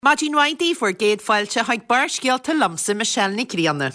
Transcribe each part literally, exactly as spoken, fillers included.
Máidín waidí for géad fáilte haag bar scialta lamsa Michelle ní Grianna.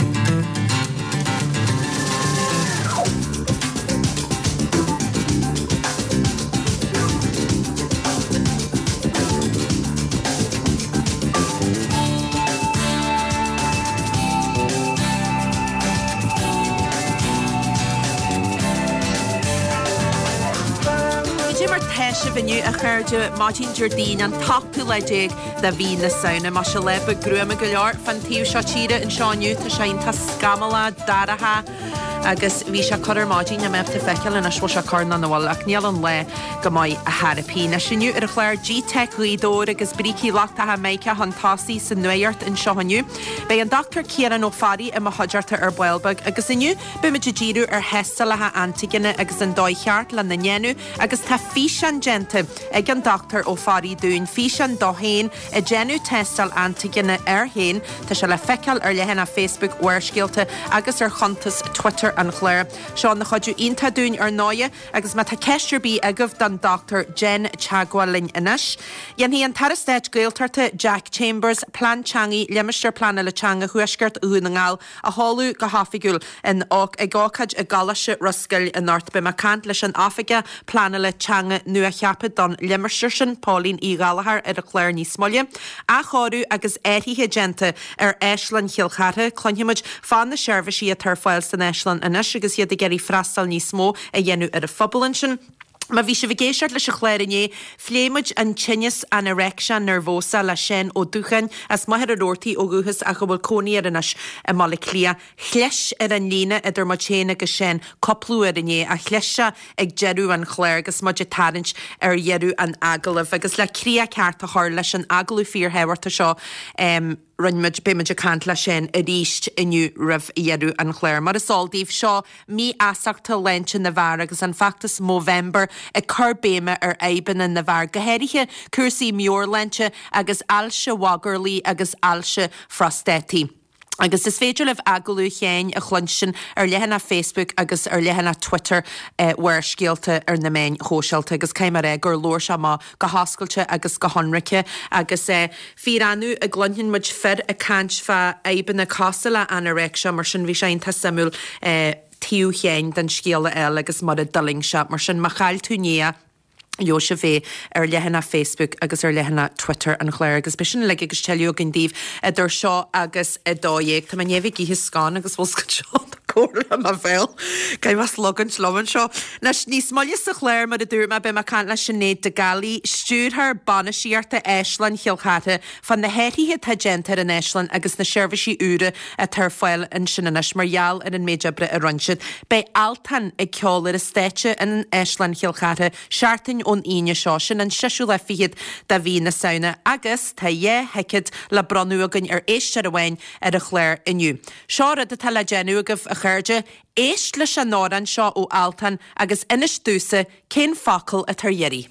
Se vinniu a chuirde Máidín Jardín an tapú leidéig da bhí na saona má se leba grúama go leor fan tíú seo tíre in seániu tá sé ta scamala daratha agus bhí se chuir Máidín a mebta feiceil in asbó se carna nóhil ach níl an le go maiid a therapí. Na sinniu ar a chléir G-Tech lídóir agus brící lachtathe méice an tásaí san nuairt in seániu. Bei an doctor Ciaran O'Farry im a hodjarta ar Builbag agus inniu be me díú ar hesalathe antigine agus an dóicheart le na nnénu agus tá físan gente ag an doctor O'Farry dún físan dohéin a genu testal antigine ar héin tá se le feiceil ar lehéna Facebook weircéalta agus ar chuntas Twitter an chléir. Seán na chodú ionta dún ar náide agus má tá ceistirbí agah don doctor Jen Chagwalin inis. Yen hí an tarastéid gailtarta Jack Chambers plan changi lemeisteir plana le changa huisgurt únagáil a hallú go hafigúil in og ag gácad a galise ruscail in North be macant leis an Africa plana le changa nu a cheapad don lemeisteir sin Pauline í Galahar ar a chléir ní smolle a chorú agus éithithe gente ar Eislan Chilchata clonhimuid fan na seirbhísí a tarfáil san Eislan inis agus iad a geirí freastal ní smó a dhéanú ar a fphobal sin. Ma bhí se bhgéisiart leis a chléirné fléimiid an tinnis an erectia nervosa le sin ó dúchan as maithir a rótaí ó guchas a go bhfuil cóní ar inis a mala clia. Chleis ar an lína idir má chéna go sin coplú ar inné a chleise ag jeú an chléir agus muid tarint ar dhearú an agalah agus le cria ceart a thir leis an agalú fíor hehairta seo um, runmuid bimid a cant le sin a ríist inniu rih dhearú an chléir. Mar is sáldíh seo mí asachta lentin na bhar agus an factus Movember a chur béime ar éban in na bhar gohéirithe cuasaí mór lente agus alse wagarlí agus alse frostétí. Agus is féidir leh agalú chéin a chluinsin ar lehanna Facebook agus ar lehanna Twitter uh, weircéalta ar na main hóseilta agus céimar é gur lór se má go hascailte agus go honraice agus uh, fi anú a glunhin muid fir a cant fa éban na cosala anorectia mar sin bhí sé ta samú uh, tíú chéin den scéala eile agus mar a daling se mar sin machail túnéa Jo se fé ar lehanna Facebook agus ar lehanna Twitter an chléir agus bisin le agus teú gin díh idir seo agus i dóéag Tá néhí í his scán agus bhsca seo cóla a bhéil Caim was logan sloman seo. Nes ní smolle sa chléir mar a dúrma be mar can le sinnéad de galí stúrthar banna síarta Eislan Chilchata fan na héithithe tagéntar in Eislan agus na seirbhísí úra a tarfáil in sinanis margheall in an méidebre a runseid. Bei altan ag ceolar a stéite in Eislan Chilchata seaartain ón íne seo sin an seisiú le fiad da bhí na saona agus tá dhé heicid le bronúagan ar éiste ahhain ar a chléir inniu. Seo a tá le genúagah a chuirde éist leis an náran seo ó altan agus inis dúsa cén facail a tar dhéirí.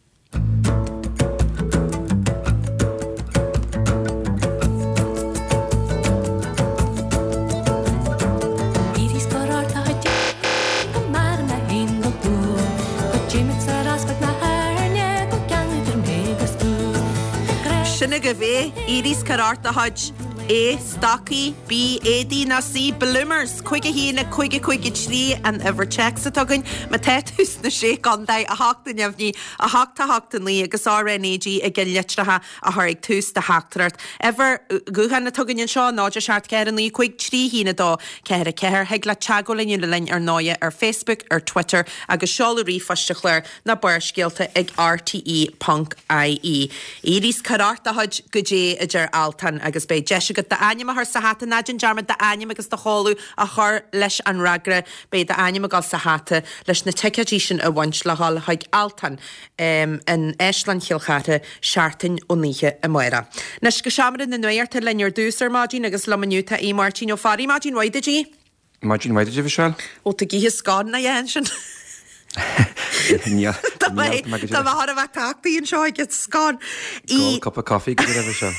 Sinna go bhé Iris Cararta Hodge A Stocky B A D na C Bloomers chuige hína chuige chuige trí an ever check sa tugann ma tetus na sé gandai a hachta neamhní a hachta hachta lí agus R N A G a gin litratha a thuig tús de hachtarart. Ever guhan na tugann seo náidir seart cean lí chuig trí hína dó ceir a ceir heag le teagolinn le lein ar náide ar Facebook ar Twitter agus seolaí faiste chléir na buircéalta ag R T E Punk I E. Iris Cararta Hodge go dé idir altan agus bei Jessica de anim a haar sahata nadjin jarma de anim agus de holu a har leis an ragra be de anim a gal sahata leis na tekajishin a wanch la hal haig altan um, in Eislan Chilchata seaartain oníe a moira. Nes go seaamar na nuirta leir dúsar Máidín agus lomaniuta í Máidín O'Farry Máidín waide G? Máidín waide G Michelle? Ó te gíhe scád na dhéan sin. Tá har bheith taíonn seo go scáin í cup of coffee go raibh seo.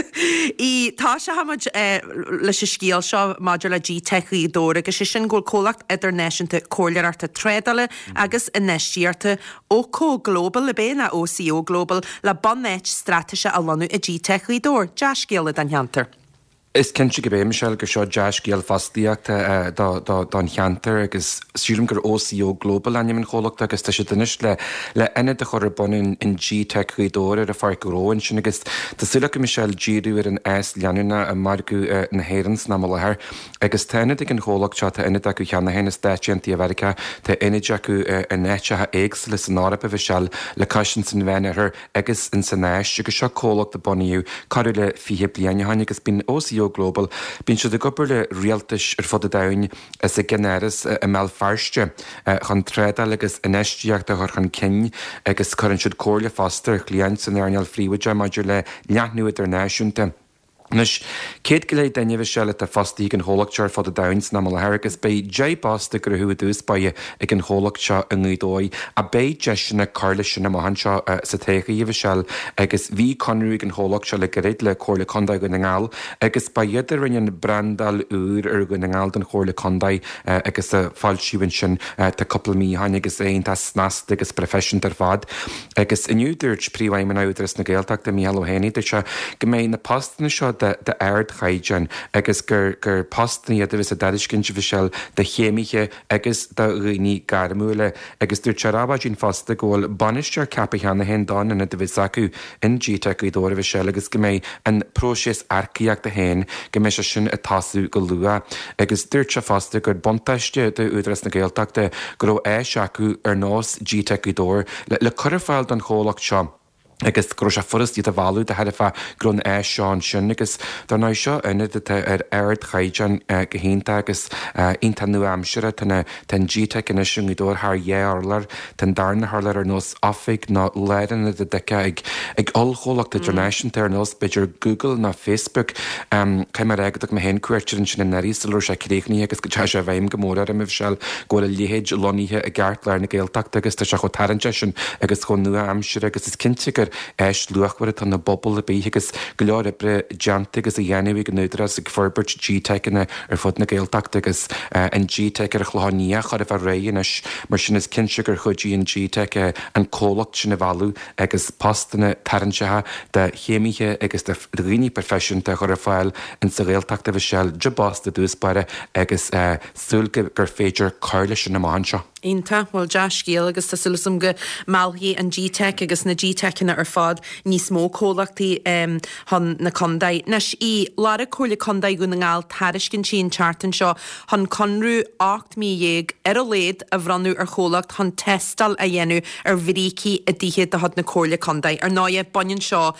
Í tá se hamid leis sé scíal seo maidir le G-Tech í dóra agus sé sin ggóil cólacht idirnáisiúnta cóilearta trédaile agus inéistíarta ó có global le béna ó C O Global le bonnéit strateise a lanú i G-Tech í dór, deas scéala den cheantar. Is cin si go bé Michelle gur seo deis géal fastííachta don cheantar agus siúm gur ó C O Global anim an cholaachta agus tá sé dunis le le ine de chur bunin in G-Tech chuidóir a far goróin sin agus Tásúla go Michelle Gíú ar an S leanúna a margu na héirans na lethir agus taine ag an cholaach seo tá ine acu cheanna héna Staisiantí America tá ine acu in éitethe éags le san árap a bhíseall le caiisian san bhéanaar agus in san éis agus seo cholaach de buniuú carú le fihe blianaine haine agus bín ó C O Global, bín siad a gopur le rialtas ar fod a dain as a generis a mell farste chun trédal agus inéistíocht a chun cin agus chuann siad cóirle fastar líant san airneal fríomide maidir le leathnuad ar náisiúnta. Nus, céad go léid daine bh seile a fastí an hólachtear fod a downs na lethir agus bé dé basta gur thuú dús baie ag an hólachte a ngúdóid a bé de sinna carla sinna mahanseo sa técha íomh seil agus bhí conrú ag an hólachte le goréid le chóirla condaid go na ngáil agus ba idir rinne brandal úr ar go na ngáil den chóirla condaid agus a fáilsíhann sin tá coppla mí haine agus éon tá snast agus profession ar fad agus inniuúirt príomhhaim an áidir na ggéalteach de míhall héine de se go mé na postna seo de aird chaijan agus gur gur postnaí a bhís a dadiscin se bhíseil de chéimiche agus de riní garmúile agus dúir terábá sin fasta ggóil banistear cappa cheanna hen dána na de bhís acu in G-Tech í dóra bhíseil agus go méid an prósés arcaíach de héin go mé se sin a tasú go lua agus dúirt se fasta gur bontaiste de údras na ggéalteachta gur ó éis acu ar nós G-Tech í dór le chuirfáil don cholacht seo. agus gro se forras díad a bhú de heilefa grún é seán sin agus darná seo ina ar aird chaijan go hénta agus inta nu amsere tanna ten G-Tech in sin í dúir th dhéarlar ten darna harlar ar nós afig ná leiranna de decha ag ag olcholacht internation ar nós beidir Google na Facebook cai mar agad me hen cuairtir sin na narísalúir se créchní agus go te se bhéim gomóra a mih seil ggóil léhéid loníthe a gart leir na ggéalteach agus tá se chu tarinte sin agus chu nu amsere agus is cinntigur éis luachhar tan na bobbal a bí agus go leir ibre deanta agus a dhéanamh go nuidras ag forbert G-Techna ar fud na ggéalteachta agus an G-Tech ar a chláníach ar a bh réanis mar sin is cinse gur chudí an G-Tech an cólacht sin na bhú agus postanna taransethe de chéimiche agus de rií professionta chu a fáil in sa réalteachta bh seil de basta dúspáire agus súlga gur féidir cáirla sin na máin seo. Ínta bhfuil deas scéal agus tá sulasam go máilthaí an G-Tech agus na G-Techna ar fád níos mó cólachtaí hon na condaid. Nes í lára cóirla condaid go na ngáil tariscin sin chartan seo hon conrú ácht mí dhéag ar a léad a bhranú ar cholacht hon testal a dhéanú ar bhrící a ddíhéad a hod na cóirla condaid ar náide banin seo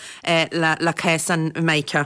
le césan meice.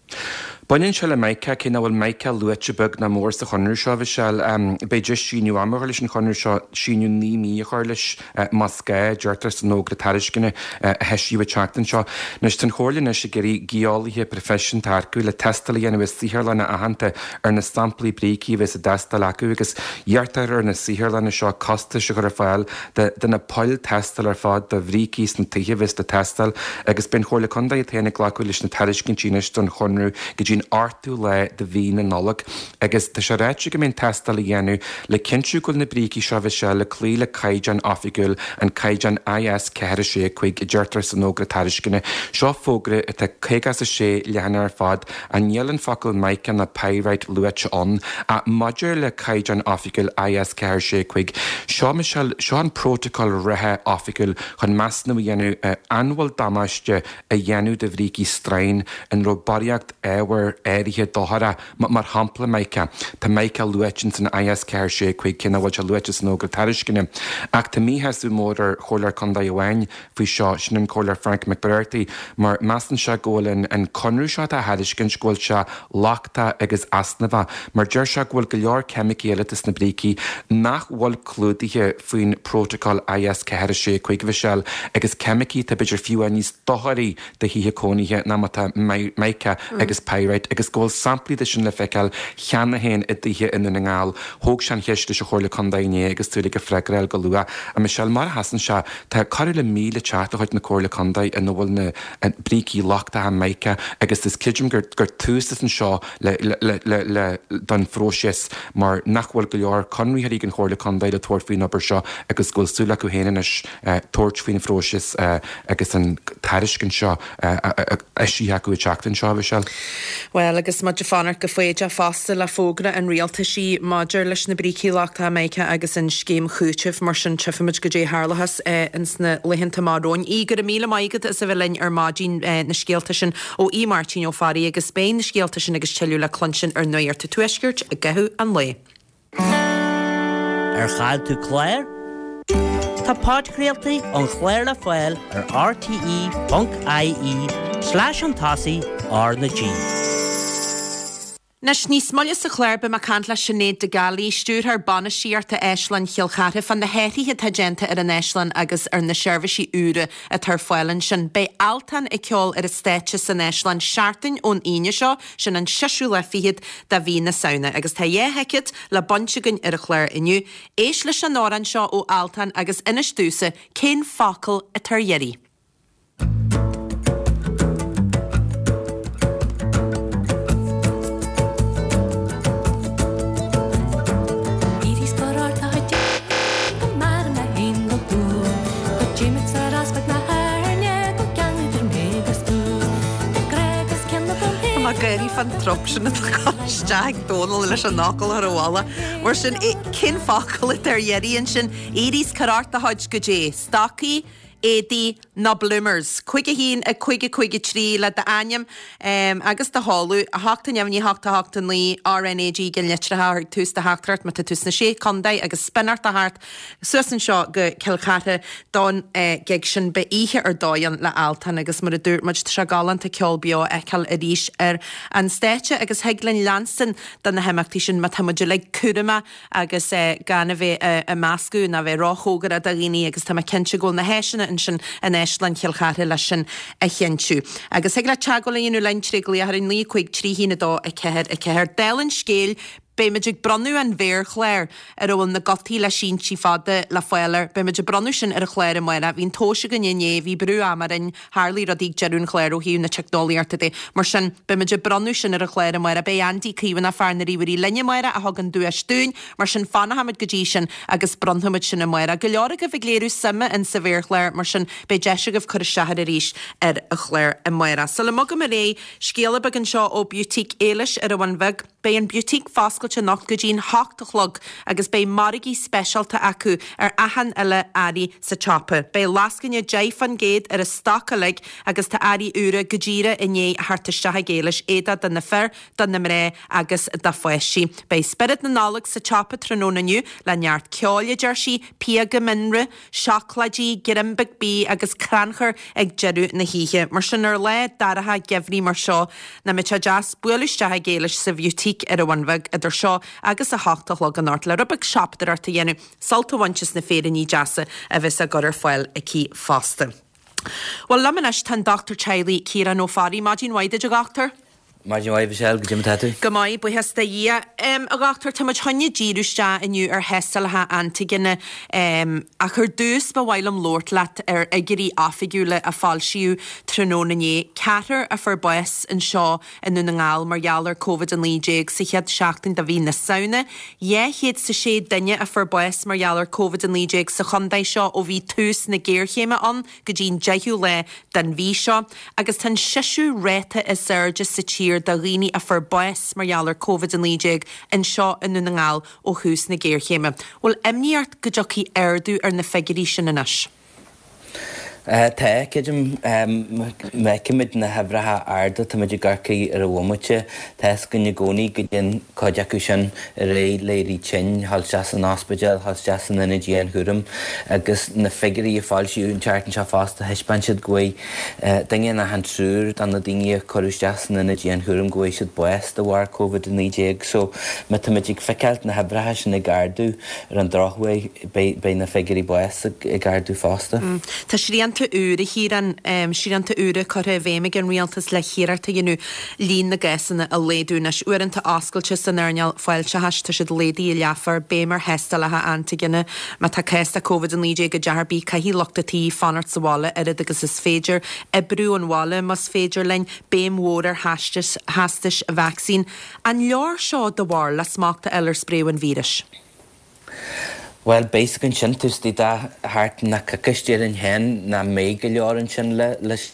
Buinn se le meice cin bhfuil meice luite bug na mór sa chonir seo bhí seil beidir síú amar leis an chonir seo síú ní mí chuir leis mascé deirtar san nógra tariscinine heisiú teachtain seo. Nus tan chóirlinn sé gurí geolalathe profession tarcu le testal dhéanamh síhirlanna ahananta ar na stamplaí brící bheits a destal acu agus dheartar ar na síhirlanna seo costa se gur fáil de na poil testal ar fád de bhrícís na tuthe bheits de testal agus ben chóirla condaid téanana ghlacu leis na tariscin tíine don chonrú go artú le de bhí na nolog agus tá se réite go mén testal dhéanú le cinú goil na brící seo bhí se le clí le caijan áfigúil an caijan I S ceir sé chuig i deirtar san nógra tariscinine seo fógra a tá chégas a sé leanna ar fad a níalann focail maice na pyrite luiteón a maidir le caijan áfigúil I S ceir sé chuig seo seo an protocol rathe áfigúil chun measna dhéanú anhfuil damáiste a dhéanú de bhrící strain an robariacht éhar éirithe dóthara mar hampla meice Tá meice luitin san I S ceir sé chuig cinna bhil se luite san nógra tariscinine. Ach tá míheasú mór ar chólar condaid bhhain faoi seo sin an chólar Frank McBurty mar meastan se ggólann an conrú seo a hadiscin sgóil se lachta agus asnamha mar deir se ghfuil go leor chemicéalatas na brící nach bhfuil clúdaithe faoin protocol I S ceir sé chuig bhí seil agus chemicí tá beidir fiú a níos dóthirí de híthe cónaithe ná maice agus pyrite réid agus ggóil samplaí sin le feiceil cheanna héin i dtíthe in na ngáil thóg sean cheiste se chóirla condaine agus túla go freigrail go lua a me seall mar hasan se tá cair le míle chat a chuid na cóirla condaid in bhfuil na bríí lochta a meice agus is cidim gur gur tústas an seo le le don fróisias mar nachhfuil go leor conraí an chóirla condaid a tuairfaoin obair seo agus ghfuil súla go héanais tuairt faoin fróisias agus an tairiscin seo eisí acu teachtain seo bhí seall. Well, agus maidir fannar go féide a fásta le fógra an rialta sí maidir leis na bríí lochta a meice agus an scéim chúiteh mar sin trefimiid go dé Harlachas ins na lehinnta máróin. Í gur míle maigad is a bhfuilinn ar mádín na scéalta sin ó í Martin ó farí agus Spain na scéalta sin agus teú le clonsin ar nuir tú tuisgirt a gahu an le. Ar chail tú Claire? Tá páidcréaltaí an Chléir le Foiil ar rte.ie slash an tasaí ar na G. Nes ní smoile sa chléir be can le sinnéad de galí stúr ar banna síart a Eislan chiilchare fan na héirithe tagenta ar an Eislan agus ar na seirbhísí úra a tar foiilin sin be altan i ceol ar a stéite san Eislan seaartain ón aine seo sin an siisiú le fihiad da bhí na saona agus tá dhé heicid le bonsegan ar a chléir inniu éis leis an áran seo ó altan agus inas dúsa cén facail a tar dhéirí. Gairí fan trop sin steag dónal leis an nácail ar bhála mar sin cin facail ar dhéiríonn sin édís carart a haid go dé stací édí na bloomers chuige hín a chuige chuige trí le de aim um, agus de háú a háta neamhní háta háta lí R N A G gin letrathe tús de háart me tús na sé condaid agus spinnart a háart suasan seo go ceilchate don uh, geig sin be ihe ar dáan le altan agus mar a dúr muid se galant a ceolbeo eiceil a ríis ar an stéite agus heaglann Lanston den na heimachtaí sin mat haimeide le curama agus uh, gan a bheith uh, a máscú na bheith ráthógar a daghine agus tá cinse ggóil na héisina in sin an Eislan chiilchare leis sin a chéintú. Agus heag le teagolaíonú leintréglí ar an lí chuig trí hína dó a ceir a ceir delan scéil Béimiidir bronú an bhéir chléir ar bhfuil na gotaí le sin sí fada le foiilir, Béimiidir bronú sin ar a chléir muire, hín tóise go nné hí brú amarin Harlaí rodíg jeún chléir ó híú na teicdóíarta dé. Mar sin Béimiidir bronú sin ar a chléir muire bé andí cíhanna fearnaí bhí lenne muire a hagan dúas stún, mar sin fannahamid go dtí sin agus bronhamid sin na muire. Go leora go bh léirú sama in sa bhéir chléir mar sin bé deise go chur seair a ríis ar a chléir a muire. So le mo go mar ré scéala bag an seo ó butík éiles ar a bhain bheg, bé an butík fáscail se nach go dín háachtalog agus bé marigí specialta acu ar ahan eile airí sa chapa. Bé lascanne déifan géad ar a stacalig agus tá airí ura go ddíra inné a hartaistethe géiles éda den na fer den na mré agus da foiisi. Bé spirit na nálag sa chapa trónaniu le neart ceáile jersí, pia go minre, seachlaidí, girimbig bí agus cranchar ag jeú na híthe. Mar sin ar le daratha gefhrí mar seo na mit se jazz bualustethe géiles sa bhutík ar a bhainbheg idir seo agus a háachtalog an ort le rubig seaptar ar ta dhéanú saltahaintes na féidir ní deasa a bheits a gorar foiil a cí fásta. Well, lamanis tan Doctor Chailey Ciara nó farí máidín waide a gachtar? Máidín waide bhisiil go dimtatu. Go maith bu hesta í um, a gachtar tá muid honne díúiste iniu ar hesalathe antiginine um, a chur dús ba bhhailm lórt leat ar a gurí áfigiúla a fáilsiú trónané ceatar a far bues an seo inú na ngáil mar geallar COVID an líéig sa chead seachtain da bhí na saona. Dhé chéad sa sé duine a far bues mar geallar COVID an líéig sa chundaid seo ó bhí tús na géirchéime an go dín deithú le den bhí seo agus tan siisiú réta is surge sa tír da riní a far bues mar geallar COVID an líéig in seo inú na ngáil ó hús na géirchéime. Well, imníart go jocí airdú ar na feigurí sin inis. Tá céidim meicimid na hebratha arda tá muidir garcaí ar a bhmuite Tás gonne gcónaí go dtíon cóide acu sin ré léirí tin hall seas an ospidéal hall seas an ina díon thuúm agus na figurí a fáilsiú an teartan se fásta heispan siad gcuí daine na han trúr an na daine choirteas an ina díon thuúm gcuí siad bues do bhhar COVID nídéag so me tá muidir feicealt na hebratha sin i gardú ar an drochhaid bé na figurí bues i gardú fásta. Tá srían síanta úra híran síanta úra chu a bhéime an rialtas le chiararta ginu lín na gasanna a léúnas uanta ascailte san airneal fáil se heiste si lédaí i leafar bémar hesta lethe antiginine me tá césta COVID an lídé go deharbí caihí lochtatí fanart sa bhála ar agus is féidir i brú an bhála mas féidir lein béimhórar hastis hastis a vaccín an leor seo do bhar le smáachta eile spréú an víris. Well, basic an sin tústí da hart na cacastíir an hen na mé go leor an sin le leis.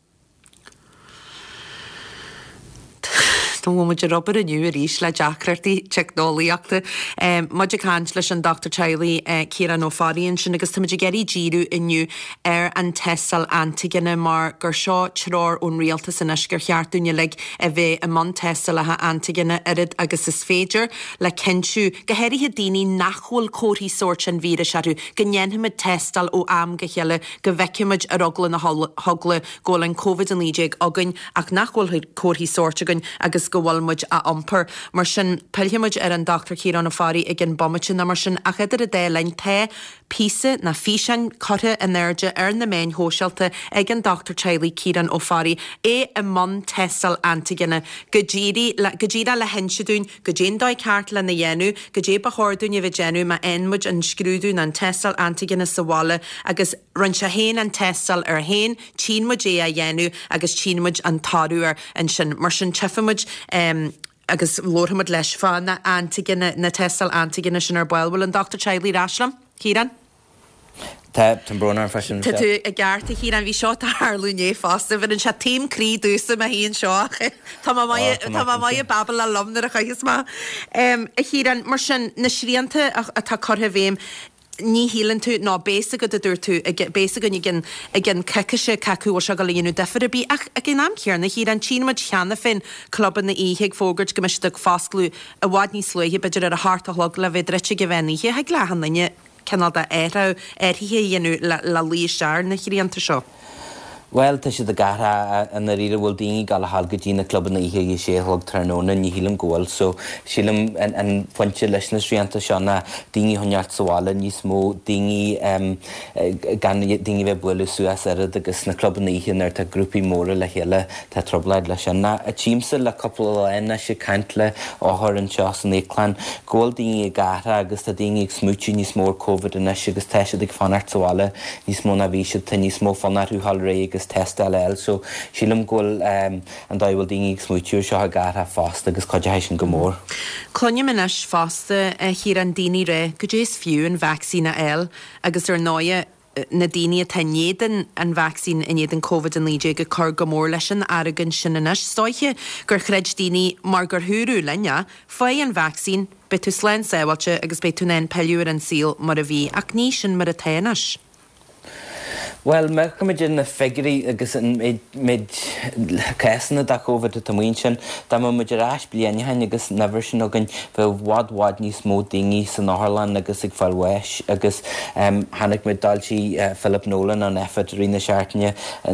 Tá muidir Robert aniu a rís le deacrartaí technoliaachta. Muidir cant leis an Doctor Charlie Ciarán O'Farrian sin agus táidir geirí díú inniu ar an testal antigine mar gur seo trár ón rialtas in gur cheartúne le a bheith a man testal lethe antigine arid agus is féidir le cinú go heirithe daoine nachhfuil cóirí sort an víris arú go nnéanhamid testal ó am go cheile go bhheiciimiid ar ogla na hogla ggólan COVID an líéig agan ach nachhfuil cóirí sort agan agus go bhfuilmuid a ampar mar sin peilhimuid ar an Doctor Ciarán O'Farrian ag an bomitin na mar sin a cheidir a délein te písa na físean cortha an airde ar na main hósealta ag an Doctor Charlie Ciarán O'Farrian é a man testal antigine go ddíra le henseún go dé dóid ceart le na dhéanú go dé ba háirún a bheith genú ma enmuid an scrúdún an testal antigine sa bhála agus run se héin an testal ar héin tímuid é a dhéanú agus tímuid an tarúar an sin mar sin tefamuid Um, agus lórhamad leis fá na antigine na testal antigine sin ar bailhfuil an Doctor Charlie Rashlam. Ciarán? Tá tan brona fashion. Tá tú a gcearta Ciarán bhí seo tharlúné fásta bhar an se tím crí dúsa a híon seo. Tá mai babal a lomnar a chuigus má. A Ciarán mar sin na sríanta a tá cortha bhéim ní hílann tú ná bésa go dúir tú bésa go gin gin ceise ceú se go líonú defar bí ach a gin am cearna hí an tímuid cheanna fin clubban na íhéag fógurt go meiste fásglú a bhád ní sluithe beidir ar a hartalog le bheith dreite go bheníthe heag lehannaine cenal de éra airthe dhéanú le lí sear na chiíanta seo. Well, tá si de gara an ríre bhfuil daoine gal hall go dtína club na ihe i sé thug tróna ní hílam ggóil, so sílam an foiinte leis na sríanta seo na daoine honneart sála níos mó daoine gan daoine bheith buile suas airad agus na club na ihe ar tá grúpi móra le chéile tá troblaid leis na a tíimsa le coppla leina sé cant le áthir an seo san éclan ggóil daoine gara agus tá daoine ag smútiú níos mór COVID in agus agus teisiad ag fanart sála níos mó na bhíisiad tá níos mó fanarú hall ré agus test L, so sílam ggóil um, an dáhfuil daoine ag smúitiú seo a gara fásta agus coideéis sin go mór. Clonne manis fásta a hir an daoine ré go dtééis fiú an vaccína L agus ar náide na daoine tá néan an vaccín in éan COVID an líide go chur go mór leis an agan sin inis stoiche gur chreid daoine mar gur thuúrú lenne fáid an vaccín be tú slein sáhailte agus be tú nen peúir an síl mar a bhí ach ní sin mar a téanais. Well, me cumid in na figurí agus mid césanna da COVID a tamhain sin, da mu muidir ais blianaithe agus never sin agan bheith wad-wad níos mó daoine san Áthirleán agus ag fáil weis agus hanig mid daltí Philip Nolan an effort rina seaartne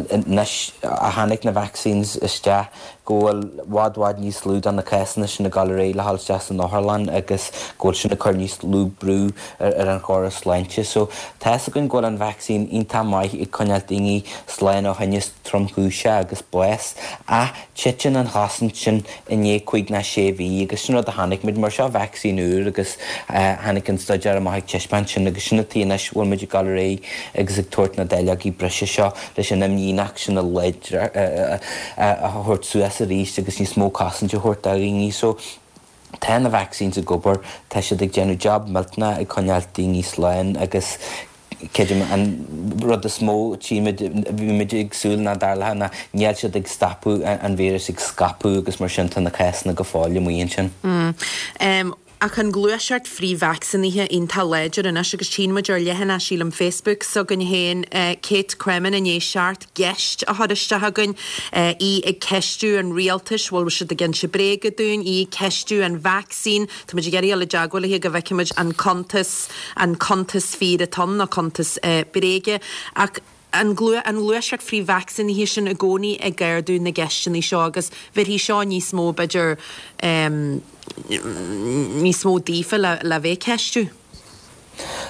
a hanig na vaccines iste ggóil wad-wad níos lúd an na césanna sin na galaré le hallte san Áthirleán agus ggóil sin na chur níos lú brú ar an choras leinte. So teas agan ggóil an vaccine ionta maith i coinneal daoine sláin ó hainnes tromchúise agus bues a tiitin an hasant sin iné chuig na sé bhí agus sin a hanig mid mar seo vaccine úr agus hanig an stoidear a maith tiispan sin agus sinna tíanais bhfuil muidir galaré agus ag tuairt na déileag í breise seo leis sin am níach sin a leid a thuirt suas a ríist agus ní smó casanta thuirt a rií so tá na vaccines a gobar tá siad ag genú job miltna ag coinneal daoine sláin agus Céidim an rud a smó tíimiid bhí muid ag súil na darlathe na níl siad ag stapú an víris ag scapú agus mar sin na céasna go fáil muon sin. Ach an glúiseart frí vacciníthe ionta léidir in agus tímuid ar lehanna sílam Facebook so gan héin Kate Cremin in ééis seart geist a thuiste hagann í ag ceistú an rialtas bhfuil si a gin si bréga dún í ceistú an vaccín Tá muidir geirí le deagháil hi go bhheiciimiid an contas an contas fi a ton na contas brége ach an glú an luiseach frí vaccine hí sin a gcónaí ag gairdú na geistin í seo agus bheit hí seo níos mó beidir níos mó dífa le bheith ceistú.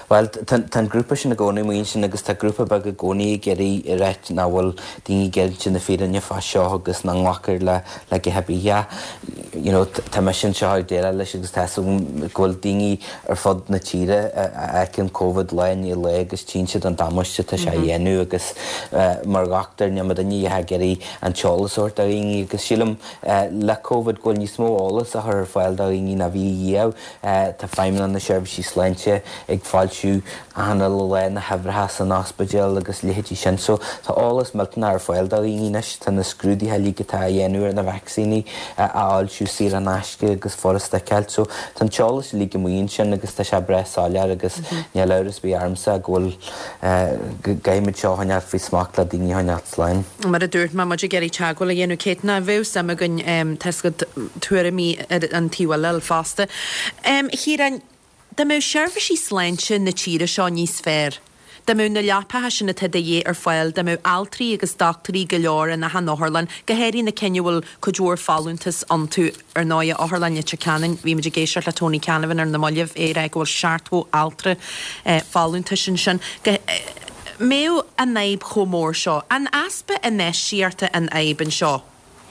Well, tan grúpa sin na gcónaí muoin sin agus tá grúpa bag a gcónaí geirí i réit ná bhfuil daoine geid sin na féidirne fá seo agus na nghacair le le go hebíhe. You know, tá me sin seo déile leis agus tá ghfuil daoine ar fod na tíre ag an COVID lein i le agus tí siad an damuiste tá sé dhéanú agus mar gachtar ne daoine ha geirí an teolasúirt a rií agus sílam le COVID ghfuil níos mó álas a th fáil a rií na bhí dhéamh tá feimime an na seirbhísí sleinte ag fáilsiú anna le na hebrethe san ospidéal agus léhétí sin so tá álas miltana ar fáil a riíis tá na scrúdaithe lígatá dhéanú ar na vaccíní áilsiú sí an aisce agus forrasta ceilt so tá teolas lí go muon sin agus tá se breáile agus ne leras bí armsa ghfuil gaiimiid seo haine fao smach le daoine haine sláin. Mar a dúirt má muidir geirí teagháil a dhéanú céitna bheh sam a gunn teiscad tuair mí an tíhil fásta. Híran da mé seirbhísí sleinte na tíre seo níos fér. Da mé na leapathe sinna teda dhé ar fáil da mé altrií agus doctorí go leor na han áharlan go héirí na cinehfuil chuúir fáúntas an tú ar náide áharlanne te canan bhí meidir géisiart le Tony Canavan ar na molleh é ag bhfuil seaartú altra fáúnta sin sin. Méo a naib chomór seo an aspa a neisiarta an aiban seo.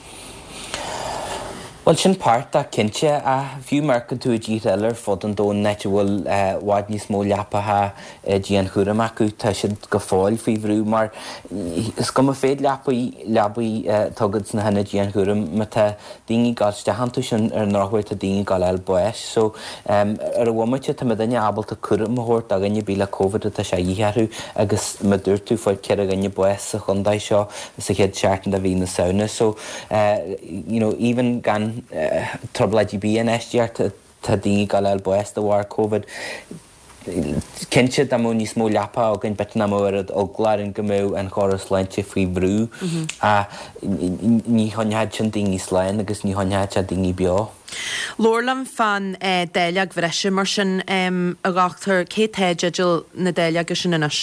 Well, sin páirt a cinnte a bhíú marcan tú a ddí eile fod an dón net bhfuil bhaid níos mó leapathe díon churam acu tá siad go fáil faoi bhrú mar is go a féad leapaí leabaí tugad na hena díon churam me tá daoine gáilte hanú sin ar náthhair a daoine gáil eil buis so ar a bhhaimete tá daine ábalta churam mthirt a gannne bí le COVID a tá sé dhéarú agus me dúir tú fáid ceir a gannne buis a chundaid seo sa chéad seaartan a bhí na saona so you know, even gan Uh, troblaid bí an eisteart tá daoine gáil eil buis do bhhar COVID. Cinse am mó níos mó leapa a gin bet na mórad óglair an gomú an choras leinte faoi bhrú a ní honneid sin daoine sláin agus ní honneid a daoine beo. Lorlam fan déileag bhreise mar sin a gachtar cétéideil na déileag sin inis.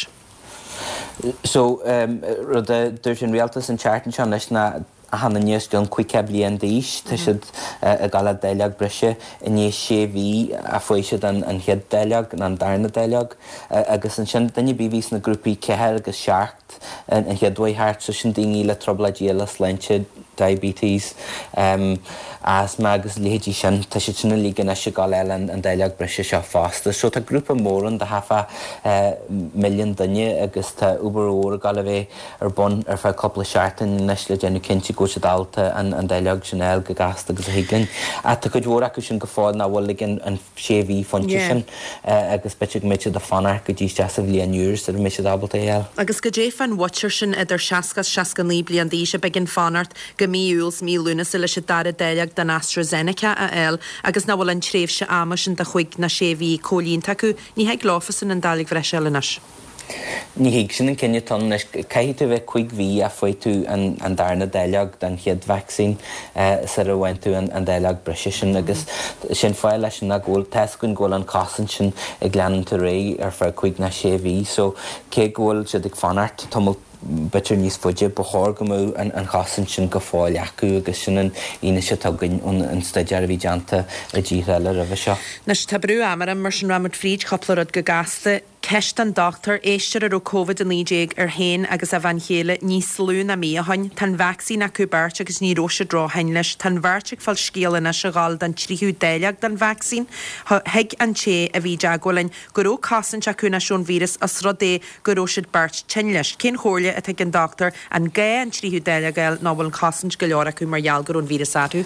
So rud a dúirt an rialtas an chartan seán leis na a hanna níos don cuiice bliain díis tá siad a gala déileag breise i níos sé bhí a foiisiad an chead déileag an darna déileag agus an sin daine bí vís na grúpaí ceithir agus seacht an cheadhaithart so sin daoine le trobladíala sleinte diabetes um, asthma agus léhétí sin tá si sinna lígan se gáil eile an déileag breise seo fásta. So tá grúpa móran de hafa milliún duine agus tá uber óra gáil a bheith ar bon ar feadh coppla seaartain nes le déanú cinnte go se dalta an déileag sinnéil go gasta agus a higann. A tá go dúra acu sin go fáil ná bhfuil ligin an séhí fonte sin agus bete go méide a fanar go dtí deasa bblion úrs ar méise dábalta eil. Agus go dé fan watcher sin idir seacas seacan lí blion díise begin fanart go míúils mí lúna sa lei se dar a déileag den AstraZeneca a eil agus na bhfuil an tréimh se ama sin de chuig na séhí cólínta acu ní heag láfasan an dálig bhreise leinas. Ní hiig sin an cinne tan leis caiite bheith chuig bhí a foiid tú an darna déileag den chiad vaccín sa a bhain tú an déileag breise sin agus sin fáil leis sin na ggóil teiscún ggóil an casan sin ag leanan tú ré ar fear chuig na sé bhí so cé ggóil siad ag fanart tomul bitir níos fuide bethir go mú an chasan sin go fáil acu agus sin an ine se tugann an staidear a bhí deanta a ddíre eile a bheith seo. Nes tá brú amar an mar sin ramad fríd choplarad go gasta ceist an doctor éistear ar ó COVID an líéig ar hain agus a bhain chéile níos lún a mí a hain tan vaccín acu beirt agus ní róise dráhain leis tan bhairteach fáil scéalana se gáil den tríú déileag den vaccín heig an sé a bhí deagolainn goró casan seacúna siún vírus as rodé goróisiid beirt tin leis cin chóirle a teag an doctor an gé an tríú déileagail ná bhfuil an casan go leor acu mar geall an vírus atú.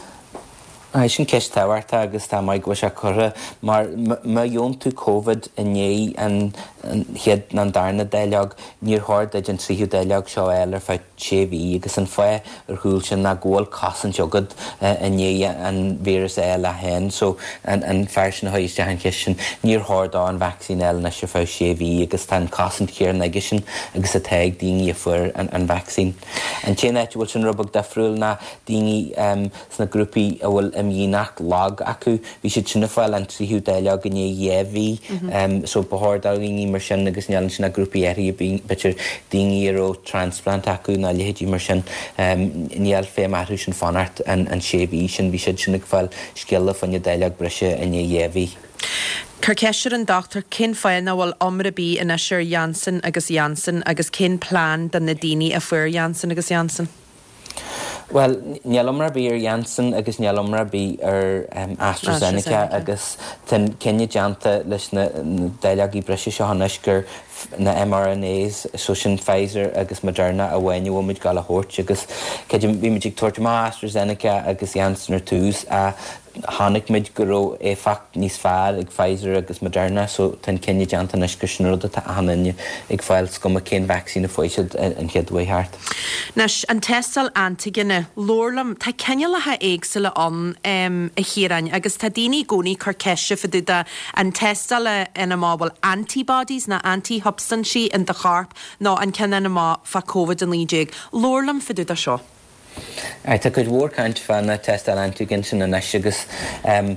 A sin ceist táhairta agus tá maid go se chura mar má dheon tú COVID inné an chiad an darna déileag níor háir ag an tríú déileag seo eile ar feadh sé bhí agus an foié ar thuúil sin na ggóil casan jogad inné an vírus eile a hen so an fear sin haiste an ceis sin níor háir dá an vaccín eile na se feadh sé bhí agus tá casan chéar na sin agus a teag daoine a fuair an vaccín. An chéanait bhfuil sin rubach defriúil na daoine sna grúpaí a bhfuil am dhéanach lag acu bhí siad sinna fáil an tríú déileag in dhéhí so bethir daoine mar sin agus neallann sin na grúpaí éirí bitir daoine ar ó transplant acu na léhétí mar sin níall fé marthú sin fanart an sé bhí sin bhí siad sinna fáil scéala fan déileag breise in dhéhí. Carceisiir an doctor cin féinna bhfuil omra bí in Asher Janssen agus Janssen agus cin plán den na daoine a fuair Janssen agus Janssen. Well, níalomra bí ar Janssen agus níalomra bí ar um, AstraZeneca agus ten cenne deanta leis na déileagaí breise seo hanisgur na M R N As so sin Pfizer agus Moderna a bhaine bhfuid gal a hort agus ceidir bhí muid tuairte má AstraZeneca agus Janssen ar tús a hánig mid go é fact níos fearr ag Pfizer agus Moderna so ten cenne deanta nisgur sinróda tá hanine ag fáil scum a cén vaccín a foiisiid an cheadhha hart. Nes an testal antigene lórlam tá cenne lethe éagsile an um, a chérain agus tá daoine gcónaí carceise faduda an testal ina má bhfuil antibodies na anti-hubstancy in de charp ná an cenne ina má fa COVID an lídeag. Lórlam faduda seo. Tá go bhór caint fan na testal antigen sin na agus um,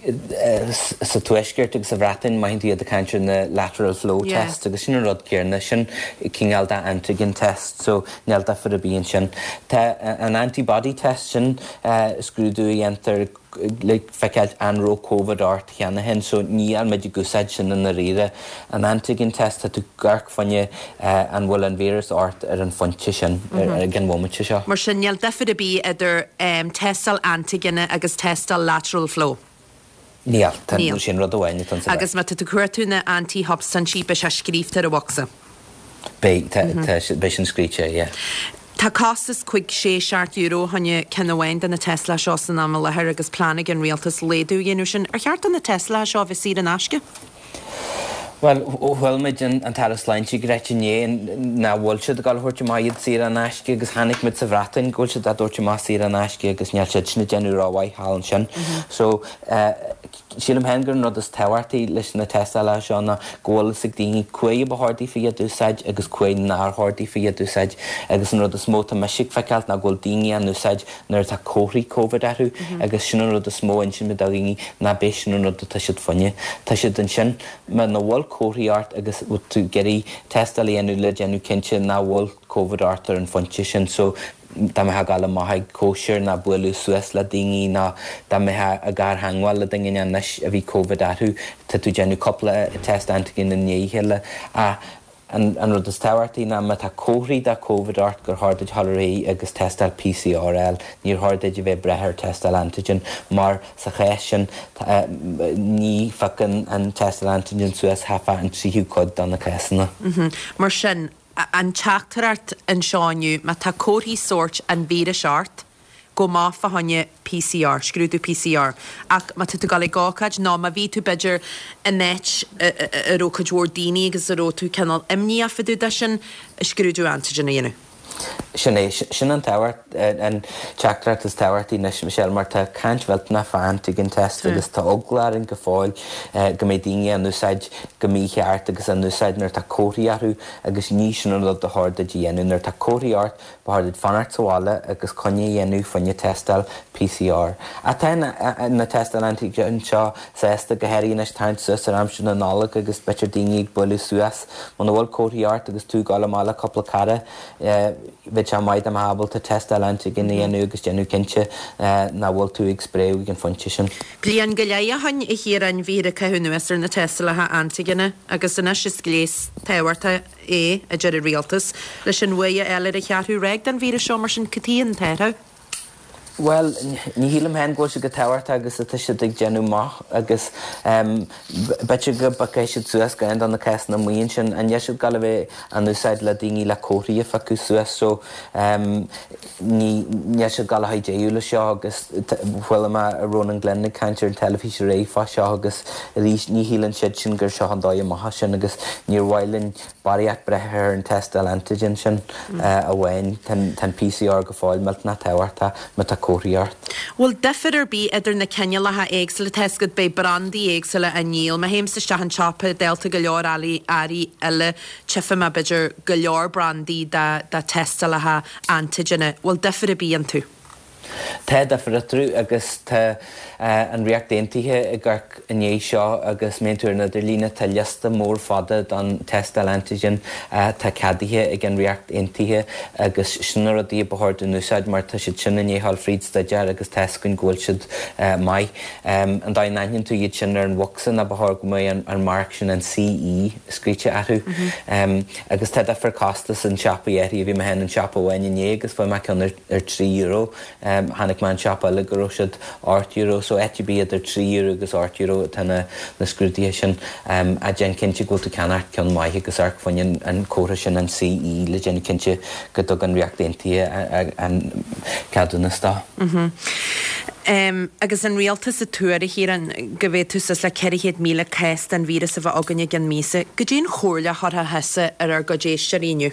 sa tuisgurt agus sa bhratain maithintí a caintir na lateral flow yeah. test agus sin rud céarna sin cíneal da antigen test so neal da for a bíon sin. Tá an antibody test sin uh, scrúdú i enter like feiceáil anró COVID ort cheanna hen so ní an meid gúsaid sin in na riire an antigen test tá tú garc fanne uh, an bhfuil an vírus ort ar an fonte sin mm-hmm. ar, ar gan bhomate seo. Mar sin neal defa a bí idir um, testal antigene agus testal lateral flow. Níl, tá sin rud a bhaine tan sa agus má tú cuairtú na anti-hubstancy be se scríbtar a bhasa. Bé, tá bé sin scríte, yeah. Tá costas chuig sé seart euro hanne cenahhain den na Tesla seo san am lethir agus plánig an rialtas léadú dhéanú sin ar cheart an na Tesla seo bhí siad an asce? Well, bhfuil meid an taras leintí greitinné na bhfuil siad gáil thuirte má iad siar an asce agus hanig mit sa bhratain ghfuil siad a dúirte má siar an asce agus neall siad sinna déanú ráhaid hálan sin. So sílam hengur nó is tehairtaí leis na Tesla seo na ghfuil sig daoine cuaí bethirtaí fi a dúsaid agus cuaí nárthirtaí fi a dúsaid agus an rud is móta meisiigh feicealt na ghfuil daoine an úsaid nuair tá cóthraí COVID athú agus sin rud is mó in sin me daoine na béis sin rud tá siad fanne. Tá siad an sin me na bhfuil cóthraí art agus tú geirí testal íonú le déanú cinse na bhfuil COVID art ar an fonte sin so da me ha gal maithaid kosher na buú suas le daoine na da me ha a gar hangháil le daoine anis a bhí COVID athú tá tú déanú coppla test antigin na néhéile a an an rud is táhairtaí na me tá cóthraí da COVID art gur háirdeid halarí agus testal P C R L níor háirdeid bheith brethir testal antigen mar sa chéis sin ní facin an testal antigen suas hafa an tríú cod don na chésanna. Mar sin an teachtarart an seáinniu má tá cóthaí sort an víris art go má fa hanne P C R, scrúdú P C R. Ach má tú gal gácaid ná má ví tú beidir a net a ró cadúir daoine agus a ró tú cenal imní a fidú de sin scrúdú antigen a dhéanú. Sin é sin an táhairt an teachtarart is táhairtaí nes Michelle mar tá caint bhiltna fa antigen test agus tá oglair an go fáil go mé daoine an úsáid go mí cheart agus an úsáid nar tá cóthaí athú agus níos sin le do háirda dhéanú nar tá cóthaí art ba háirdeid fanart sáile agus conne dhéanú fanne testal P C R. A tá na testal antigen seo sésta go heirí nes taint sus ar amsin an nála agus betir daoine ag buú suas man bhfuil cóthaí art agus tú gála mála coppla cara bheit se maid am habal tá testal antigen dhéanú agus déanú cinse na bhfuil tú ag spréú an fonte sin. Blian go leia hain i chéar an víra cehúnuestar na testathe antigene agus in is gléis tehairta é a deidir rialtas leis an bhuia eile a chearthú réig den víra seo mar sin catíon teirtha. Well, ní hílam hen go se go táhairt agus a tuise ag genú maith agus um, bete go bacéisi suas go an na ceas na muon sin an jeisiú gal bheith an úsáid le daoine le cóthaí a facu suas so um, ní jeisiú gal haid éúla seo agus bhfuil a Ronan Glenn cantir an telefísio ré fá seo agus rís ní hílann siad sin gur seo an dóid maitha sin agus níor bhhailinn bariaach brethir an testal antigen sin mm. uh, a bhhain tan P C R go fáil melt na táhairta me tá cóthaí. Well, defidir bí idir na cenne lethe éagsile tescad be brandí éagsile a níl ma héimsa an chapa delta go leor ali ari eile chifa ma beidir go leor brandí da da testa lethe antigene. Well, defidir bí an tú. Tá de fritrú agus tá an riacht daontaithe i gcarc iné seo agus méúir na lína tá liasta mór fada don testal antigen tá cadaithe ag an riacht daontaithe agus sinnar a dí bethir den úsáid mar tá siad sin iné hall fríd staidear agus tescinn ghfuil siad mai. An dá nain tú iad sin ar an bhasan a bethir go mé an mark sin an C E scríte atú. Agus tá de fracastas an seapa éirí a bhí me hen an seapa bhain iné agus bfuil me ceann ar trí euro. Hannig man seapa le go siad eight euro, so etí iad ar trí euro agus eight euro tána na scrútaithe sin a gin cinnte go tú ceanart ceann maithe agus arc faoin an córa sin an C E le gin cinnte go dog an riacht daontaithe an cadúna stá. Um, agus an rialtas a tuair hir an go bhéh túsas le ceirichéad míle céist an vírus a bheith aganne gan mísa, go dtíon chóirle thotha heasa ar ar go dééis seíniu.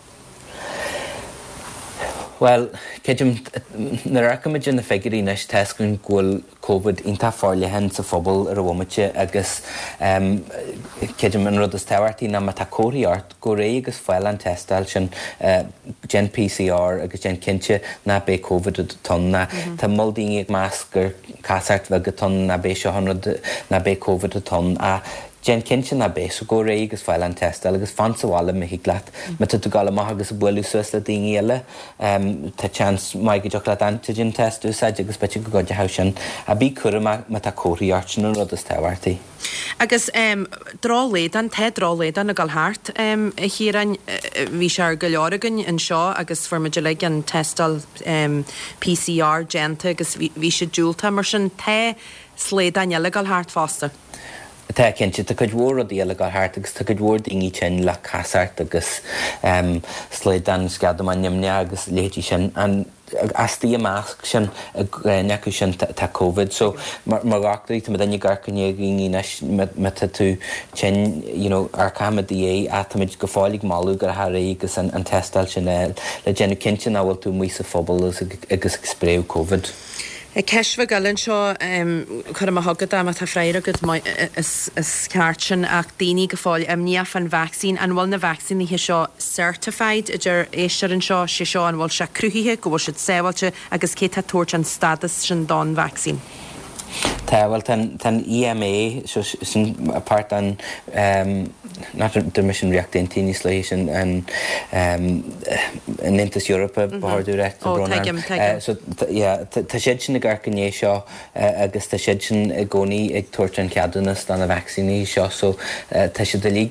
Well, céidim na raicimiid na figurí nes tescinn ghfuil COVID ionta fáile hen sa phobal ar a bhhaimite agus céidim an rud is tehairtaí na tá cóiríart go ré agus fáil an testáil sin gen P C R agus gen cinnte na bé COVID a tonna. Tá moldaí ag máscar casart bheith go ton na bé seo na bé COVID a ton a gen cinnte na bé so go ré agus fáil an testáil agus fansahála me higlaat. Me tu gála maith agus buú suas le daoine eile tá chance mai go deach le antigen test úsáid agus bete go goide sin a bí cura me tá cóiríart sin rud is tehairtaí. Agus um, drálédan, te drálédan a galthart um, hir an uh, bhí se ar go learagan an seo agus formaide le an testal um, P C R genta agus bhí se dúlta mar sin te slédan eile galthart fásta. Tá cinnte tá chuid mhór a díala go háart agus tá chuid mhór daoine sin le casart agus sléad an scaadam an nimne agus léití sin an astí amach sin neacu sin tá COVID, so mar gachtaí tá daine garcané gíine me tú sin ar camadí é a táid go fáigh máú gur thraí agus an testáil sin le déanú cinnte a bhfuil tú mí sa phobal agus spréú COVID. Ceisfa galan seo chum a thugad am a tá fréir agad is ceart sin ach daoine go fáil am níomh an vaccín an bhfuil na vaccín hí seo certified idir éisiar an seo sé seo an bhfuil se cruthíthe go bhfuil siad séhailte agus cé tá tuairt an status sin don vaccín. Tá bhfuil tan E M A sin apart an der mission react daoine lei sin an an Intas Europa bhardú recht so tá siad sin na garcané seo agus tá siad sin i gcónaí ag tuairt an ceadúnas don na vaccíní seo so tá siad a lí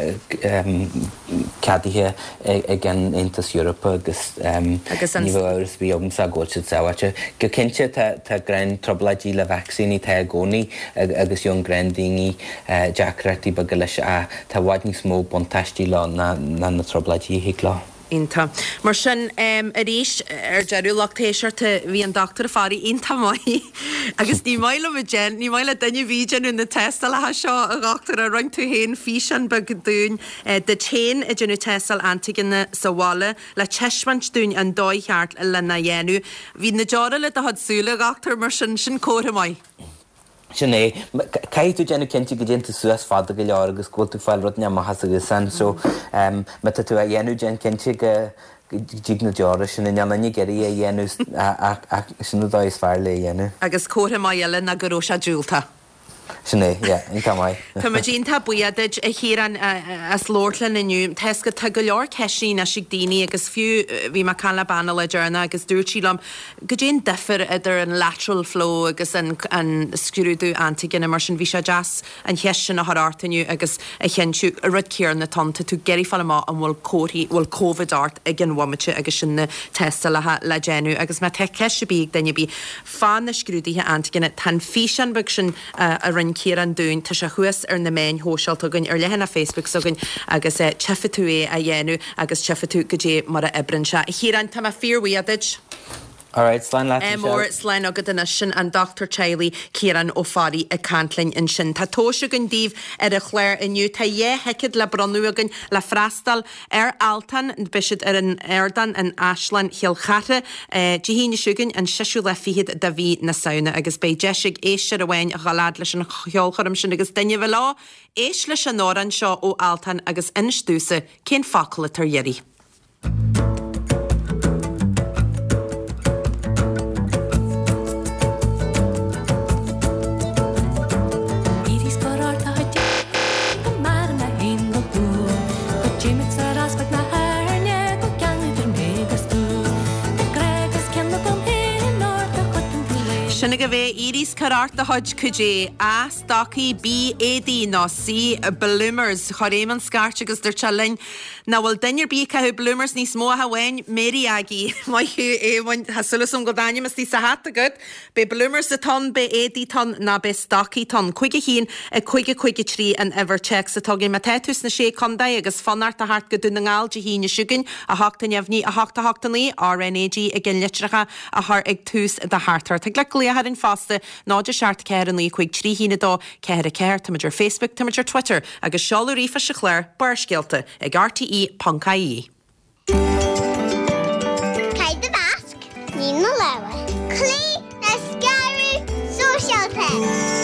ceadaithe ag an Intas Europa agus ní bh áras bhí agam sa ggóil siad sáhaite. Go cinnte tá grein trobladí le vaccíní tá gcónaí agus yon grein daoine deacratí ba go leis a tá bhaid ní smó bontáistí lá na na trobladí hiic lá. Inta. Mar sin um, a ríis ar dearú lachtéisiirta bhí an doctor a fárí inta mai agus ní maile a gen, ní maile daine bhían in na testal a seo a gachtar a rang tú héin físan ba go dún de chéin a genú testal antigenna sa bhála le teismant dún an dóithart le na dhéanú. Bhí na deara le a hadsúla gachtar mar sin sin córa mai. Sin é, cai tú déanú cinnte go déanta suas fada go leor agus ghfuil tú fáil rud neamachchas agus san, so me tá tú a dhéanú déan cinnte go díag na deara sin in neanna geirí a dhéanú sin dá is fearr le dhéanú. Agus córa mai eile na goró se dúlta. Sin é, yeah, inta mai. Tá ma dín tá buiadiid a chéran as lóirlan inniu, tesca tá go leor ceisí na sig daoine agus fiú bhí mar can le banna le dearna agus dúirtílam go dén differ idir an lateral flow agus an scrúdú antigen mar sin bhí se jazz an cheis sin a thrátainniu agus a cheanú a rud céar na tanta tú geirí fall má an bhfuil cóirí bhfuil COVID art ag an bhaimite agus sin na testa le déanú agus me te ceise bí daine bí fan na scrúdaithe antigen tan físan bug sin a rin céan dún tá se chuas ar na main hósealt agann ar lehanna Facebook sogann agus é tefatú é a dhéanú agus tefatú go dé mar a ebrin se. Híran tá a fíorhuiadiid. All right, Slán láti Mór Slán agad in sin an Doctor Charlie Kieran O'Farry a Cantlain in sin. Tá tóisigan díomh ar a chléir inniu tá dhé heicid le bronúagan le freastal ar Altan bisiid ar an airdan an Ashlan Hialchata dihíine siúgan an seisiú le fihiad da bhí na saona agus bé deisiig éisiir a bhain a chalád leis an cheolcharim sin agus daine bh lá éis leis an nóran seo ó Altan agus instúsa cén facail tar dhéirí. Sinna go bheith Iris Carart a Hodge Cujé, A, Stocky, B, A, D, no, C, Bloomers, Choréman Scarch agus der Chalin. Na bhfuil dainir bí cahu Bloomers ní smó hawain, Mary Aggie, mai hu éhain hasulus go daine mas tí sa hat a good. Be Bloomers a ton, be A, D ton, na be Stocky ton. Cuige hín, a cuige cuige trí an ever checks a togin ma tetus na sé condai agus fanart a hart go dún ang alge hín a sugin, a hachtan yavni, a hachta hachtanlí, R N A G, again litracha, a har ag tús da hartar. Glia had in faste náidir seart ceir an lí chuig trí hína dó ceir a ceir tamidir Facebook tamidir Twitter agus seáú rifa se chléir burscéalta ag R T E Pancaí. Cai de basc, ní na lewa. Clí na scaru social pen.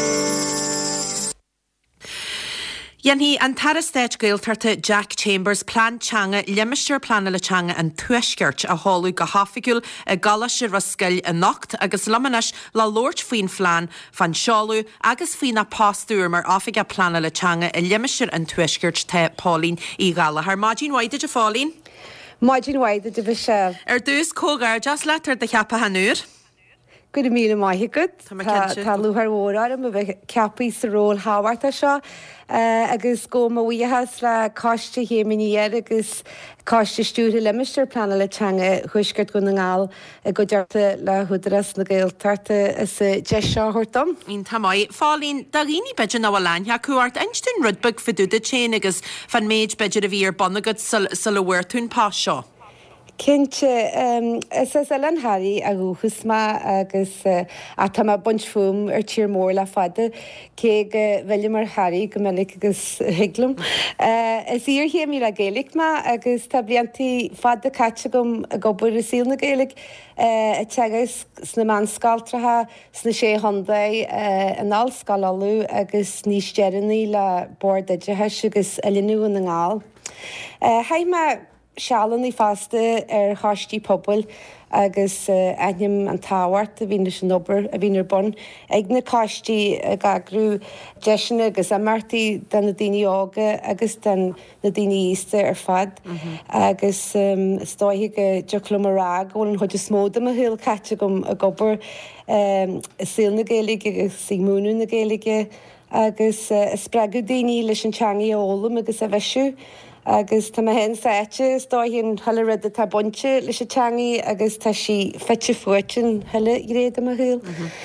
Yenhi an tarastage gailtarta Jack Chambers plan changa limmistir plan le changa an tuiskert a holu go hafigul a galasir raskel a nocht agus lamanas la lord fin flan van shalu agus fina pastur mar afiga plan le changa a limmistir an tuiskert te Pauline I gala har Majin wide de Pauline Majin wide de Vishel Er dus kogar just letter de chapa hanur Good míle maithe good Tá luthar mhór am a bheith ceapaí sa ról háhairta seo agus go mo bhuichas le cáiste héiminíar agus cáiste stúrtha limistir plana le teanga chuisgurt go na ngáil a go dearta le thudaras na gailtarta is de seo thuirtam. Ín tamáid fálín da ghíní beidir na bhláin ha cuairt einstin rudbug fiúda chéin agus fan méid beidir a bhí ar bonnagad sa le bhuairtún pás seo. Cinse um, is is Ellen Harry a gúchasma agus uh, a tá bunt fum ar tír mór le fada cé go bhfuil mar Harry go minic agus higlum. Uh, is íor hí mí a Gaelic ma agus tá bliantí fada caite gom a gobur a síl na Gaelic uh, a teagas sna man scaltratha sna sé hondai uh, an all scalalu agus níos dearnaí le bord aidethe agus a linú an ngáil. Uh, Haime Sealan í fásta ar cháistí pobl agus uh, aim an táhairt a bhín sin obair a bhín ar bon ag na cáistí a gagrú deisina agus a martaí den na daoine ága agus den na daoine ísta ar fad agus um, stáithe go deoclumaraag ón chuid a smóda a thuil caite gom a gobar um, síl na Gaeilge agus sigmúnú na Gaeilge agus uh, spreagú daoine leis an teangaí a ólam agus a bheisiú. Agus tá hen saite stáhíonn heile rud tá bonte leis teangaí agus tá si feitte fuitin heile I réad am a thuúil.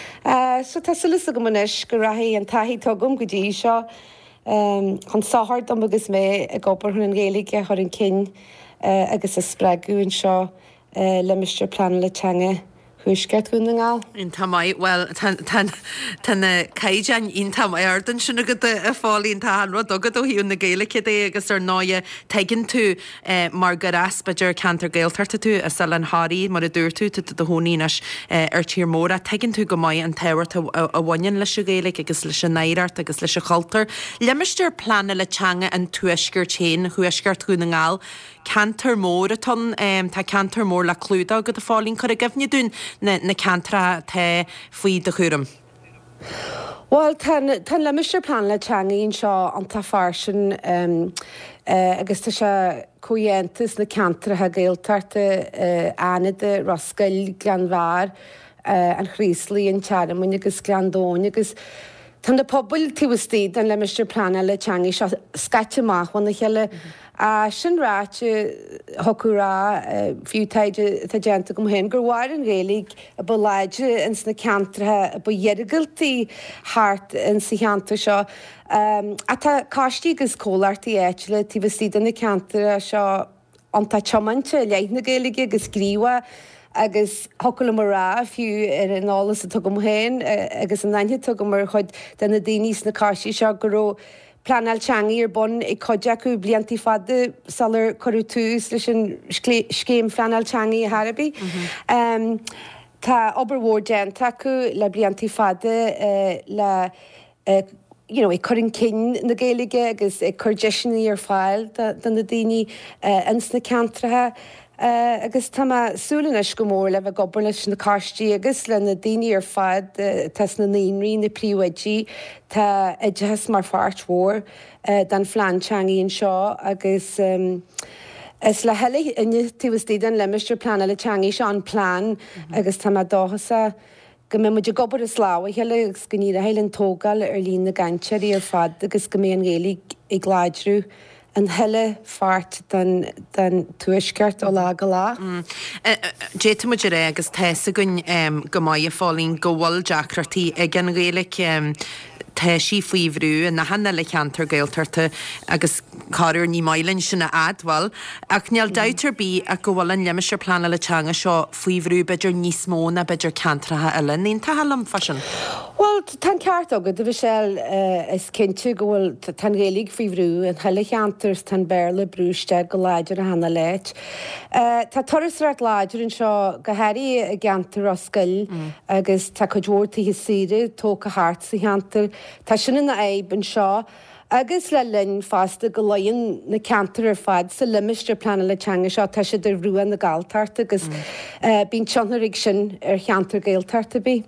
So tá sulas go muis go rathaí an taithí tugam go dtí seo chun sáthart am agus mé a gopur chun an Gaeilge chuir an cin agus a spreagúin seo le mistir plan le teanga. Huisgert gwn na ngáil? In tamai, well, tan caijan in tamai ardan sinna go a fáilín tá hanrad agad ó hiún na Gaeilge é agus ar náia teigin tú mar go asbaidir cantar gailtarta tú a sal an háí mar a dúir tú do hónínas ar tír móra teigin tú go mai an teirt a bhain leis a Gaeilge agus leis a néirt agus leis a chaltar. Limistir plana le teanga an tuisgur chéin huisgart gwn na ngáil cantar mór a ton tá cantar mór le clúda agad a fáilín chu a gifne dún na, na cantra te faoi de chuúram? Well, tan le misir plan le teangaín seo an tá farsin um, uh, agus tá se cóhéantas na cantratha gailtarta uh, anide Roscail Glanmhar uh, an chríslí an tearamuin agus Glandóin agus tan na pobl tíhastíd an le misir plan le teangaí seo scaiiteach na cheile a sin ráte thocúrá fiútaide tá déanta gom hen gur bhhair an Gaeilge a ba leide ins na cantratha a ba dheargaltaí thart in sa cheanta seo. Um, a tá cáistí agus cólartaí éitile tíhastíad an na cantara seo an tá teamante leith na Gaeilge agus gríomha agus hocail marrá fiú ar an álas a tugam héin agus an nainthe tugam mar chuid den na daoine na cáistí seo go raibh planal teangaí ar bon ag coideachú bliantí fada salar choú túús leis an scéim planal teangaí a Harabí. Um, tá obair déanta acu le bliantí fada uh, le uh, you know, ag chuirn cin na Gaeilge agus ag chuir deisinaí ar fáil den na daoine uh, ins na cantratha. Uh, agus tá súlanis go mór le bheith gobar leis na cáistí agus le na daoine ar fad uh, tas na naonraí na príomhaidí tá idethas mar fáirt mhór uh, den phlean teangaíonn seo agus um, is le heile inne tíhastíad an le mistir plana le teangaí seo an plán agus tá dáthasa go mé muidir gobar is lá heile gus go ní a héilen tógal ar lín na ganseí ar fad agus go mé an gélig i gláidrú an heile fart den tuisceart ó lá go lá. Déta muidir ré agus teessa gunn go maiad fálín go bhfuil deacratí ag an réalaigh teisí faoihrú na hanna le cheantar gailtarta agus cáir ní mailann sinna adhil ach neall dautar bí a go bhfuil an leimiir plana le teanga seo faoihrú beidir níos mó na beidir ceantratha eile níon talam fasin. Well, tan ceart agad a bhí sell is cinnte go bhfuil tan réalaigh faoihrú an heile cheantars tan béle brúiste go láidir a hanna leit. Tá toras rart láidir an seo go heirí a geantar a scoil agus tá go dúirtaí his siide tóca hart sa cheantar. Tá sinna na éib an seo agus le linn fásta go laon na ceantar ar fad sa limisteir plana le teanga seo tá sé idir ruúan na gaaltart agus bín teannaigh sin ar cheantar gailtarta bí.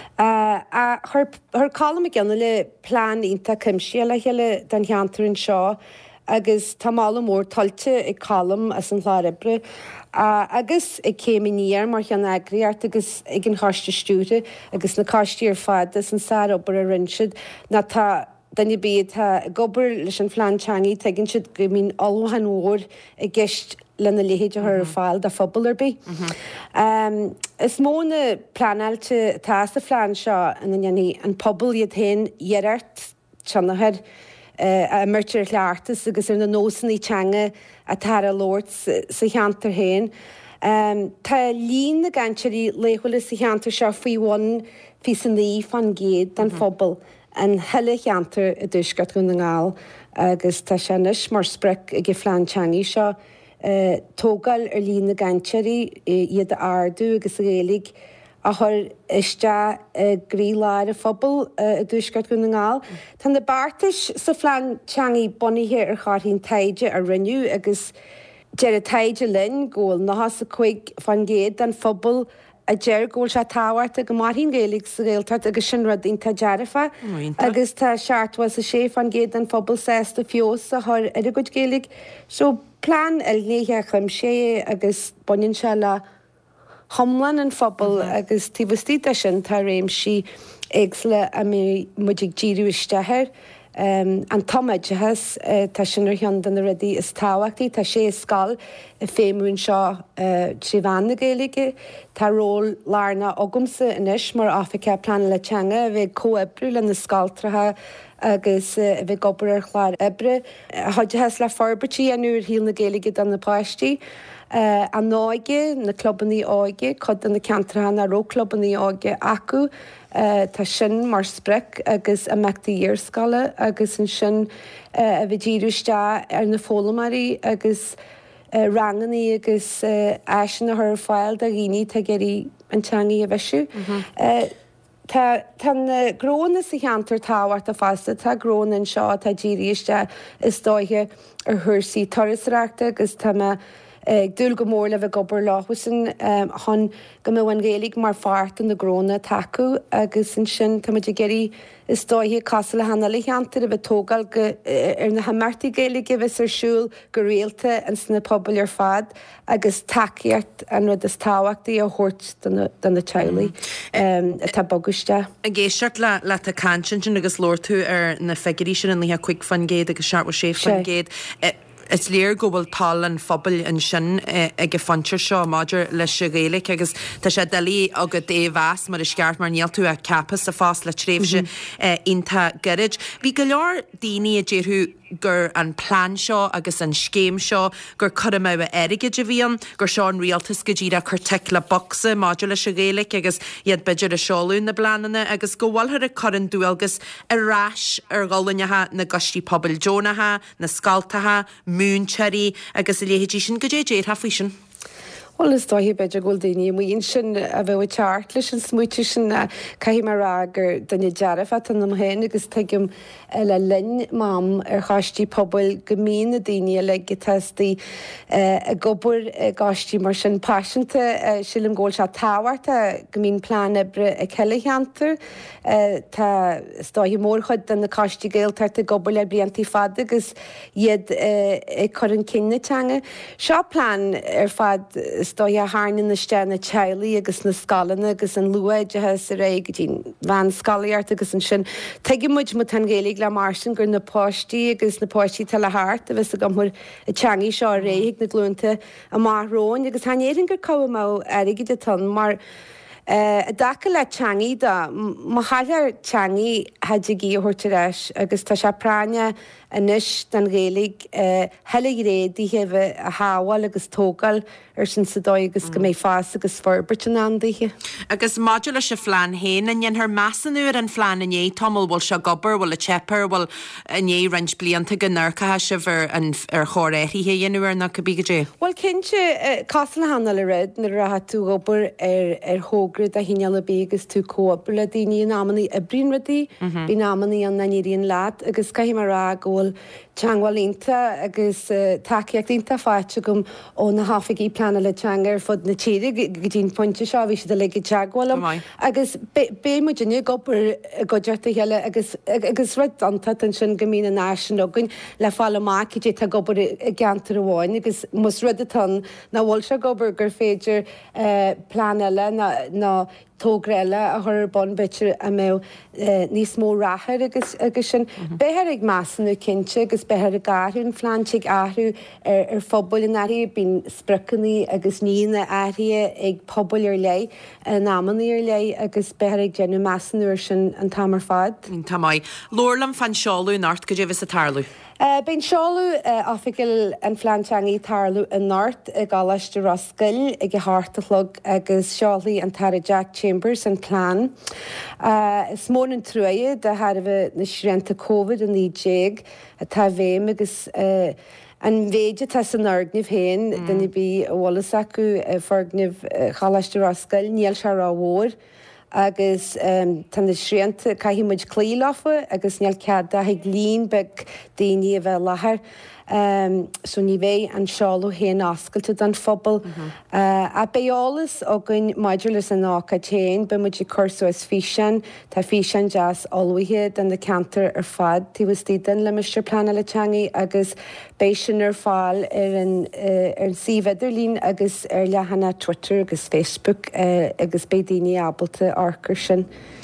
A thur cálam a gceanna le plán ionta cimsí le heile den cheantar an seo agus tá mála mór talte ag cálam as an chláiribre. Uh, agus ag céimi níar mar chean agriart agus ag an cháiste stúre agus na cáistí ar fad as an sár obair a rinseid na tá danne bíad tá gobar leis an flaanteangaí teginn siad go mín alhan mór i gceist lena léhéide ar fáil de phobal ar bí. Um, is móna planáilte tá sa flaán seo an dhéanaí an pobl iad hain dhearart teannathir a murtir leartas agus ar na nósannaí teanga a tar a Lord sa cheantar hain. Um, tá lín na ganseí léhuiile sa cheantar seo faoihhain fi san ní fan géad den phobal an heile cheantar a dúsgart go na ngáil agus tá senis mar sprec ag flaanteangaí seo tógal ar lín na ganseí iad a ardú agus a réalaigh a chuir iste gríláir a phobal a dúsgart go na ngáil. Tá na bartais sa flaanteangaí bonithe ar cháirthín taide a rinneú agus dear a taide linn ggóil nachas a chuig fan géad den phobal a dear ggóil se táhairt a go marthín géalaigh sa réaltart agus sin rudín tá dearafa agus tá seaartwas a sé fan géad den phobal sésta fios a chuir ar a go géalaigh. So plán elnéthe chum sé agus bonin se le Homlan an phobal agus tíbhtíta sin tá réim si éagsle a mé muidig díú isteir an tomaidethas tá sinar chean den ruí is táhachttaí tá sé scal i féimún seo tríhhana géalaige tá ról lárna agamsa inis mar Africa plan le teanga a bheith cóebrú le na scaltrathe agus bheith gobar ar chláir ebre. Thaidetheas le forbertí anúir híal na géalaige don na páistí. Uh, an áige na clubbaní áige chud an na ceantrahan a róclubbaní áige acu uh, tá sin mar sprec agus a meachtaí dhéarscala agus an sin uh, a bheith díúiste ar na fólamarí agus uh, ranganí agus uh, aisin na thir fáil a rií tá geirí an teangaí a bheisiú. Mm-hmm. uh, Tá na gróna sa cheantar táhairt a fásta tá gróna an seo tá díríiste is dóithe ar thuirsaí torasreaachta agus tá ag dúil go mór le bheith gobar láhuasan chun go mbehain géalaigh mar fart an na gróna taú agus an sin tá muidir geirí is dóithe casa le hana le cheantar a bheith tógal ar na hamartaí géalaige bheits arsúil go réalta an sna pobl ar fad agus takeíart an rud is táhachttaí a thuirt don na tealaí tá boguiste. A géisteart le le a cansin sin agus lór tú ar na fegurí sin an líthe chuig fan géad agus seaartha sé fan géad. Is léir go bhfuil tal an phobal an sin ag go fantir seo maidir leis a réalaigh agus tá sé dalí agad é bheas mar is ceart mar níall tú a capas a fás le tréimhse ionta garid. Bhí go leor daoine a ddéirthú gur an plán seo agus an scéim seo gur chud a meh aige de bhíon gur seán rialtas go ddíra chu teic le boxa maidir leis a réalaigh agus iad beidir a seáún na blaanana agus go bhhailthar a churann dúalgus arráis ar gálainethe na gostí pobl Jónathe na scaltathe múnseí agus i léhétí sin go dé déad hafuí sin. Well is dóhí beidir ghil daoine mon sin a bheith teart leis an smúte sin caihí marrá gur duine dearafh an am héin agus tuigim le linn mám ar cháistí pobl go míon na daine le go testaí a gobar gáistí mar sin páisianta sílim ggóil se táhairta go mín plán ebre a cealacheantar tá dóhí mór chud den na cáistí géaltart a gobar le bliantí fad agus iad chur an cinneteanga. Seo plán ar fad is dó a hána na steanna tealaí agus na scalanna agus an luaidethe sa ré go dtín bhean scalaíart agus an sin. Teigi muid mu tan géalaigh le marsin gur na páistí agus na páistí tal le háart a bheits a gomthúir a teangaí seo réigh na glúnta a marróin agus hanéan gur cabhamá aige de tan mar a dacha le teangaí da má háar teangaí heidigí a thuirtaréis agus tá se práine inis den géalaigh heilig réadí hebh a háháil agus tógáil ar sin sa dó agus go mé fás agus forbert an andaithe. Agus modula se flean héin an th meassanúir an flean inné tomul bhil se gobar bhil a chepper bhil inné rins blianta go nurcathe se bhar ar choréithíthe dhéanúir na go bígadé. Well cinse casan hanna le réid na ratha tú gobar ar ar thógrad a híineala bégus tú cóbar le daoine námaní a brín radí bí námaní an naíon leat agus caiim marrá ggóil teanghhailínta agus takeíochttaínta fáite gom ó na hafaigí plana le teangar fud na tíide go dtín pointinte seo bhí si de le go teaghálam agus bé mu dinne gopur godeirta heile agus agus ru ananta an sin gomí na náisisin agan le fála máic dé tá gobar geantar amháin agus mus rud atá na bhil se gobar gur féidir plán eile ná tógréile a thur bon bitir a mé níos mó rathir agus agus sin béthir ag meassanú cinse agus béthir a gáthún flaantigh áthú ar fphobal in airí bín spriccaní agus níana airí ag pobal ar lei námaní ar lei agus béthir ag genú meassanúir sin an tamar fad. Tá mai. Lorlam fan seáú nart go dtíobh a tarlú. Uh, Bín seáú uh, áfigiil an flaanteangaí tarlú in náirt ag gálaiste Roscail ag go háartalog agus seálaí an tar Jack Chambers an plán. Uh, is mór an trúide de tharbh na srénta COVID an nídéag a tá bhéim agus uh, an bhéide tá san nardnimh héin mm. duna bí bhlas acu uh, forgnimh uh, gálaiste Roscail níl se rá mhór. agus um, tan na srénta caihímuid clíláfa agus neal cead a ag lín beg daoine a bheith lethir. Um, so ní bhéh an seáú héan ascailte den phobal. Mm-hmm. uh, a béolalas ó gon maidiúlas an ácha téin, be muid cursú as físean, tá físean jazz olhuithe den na cantar ar fad, tí was tídan le Mister Plana le teangaí agus béisian ar fáil ar an uh, ar síheidirlín agus ar lehanana Twitter agus Facebook uh, agus bé daoine ábalta arcar sin.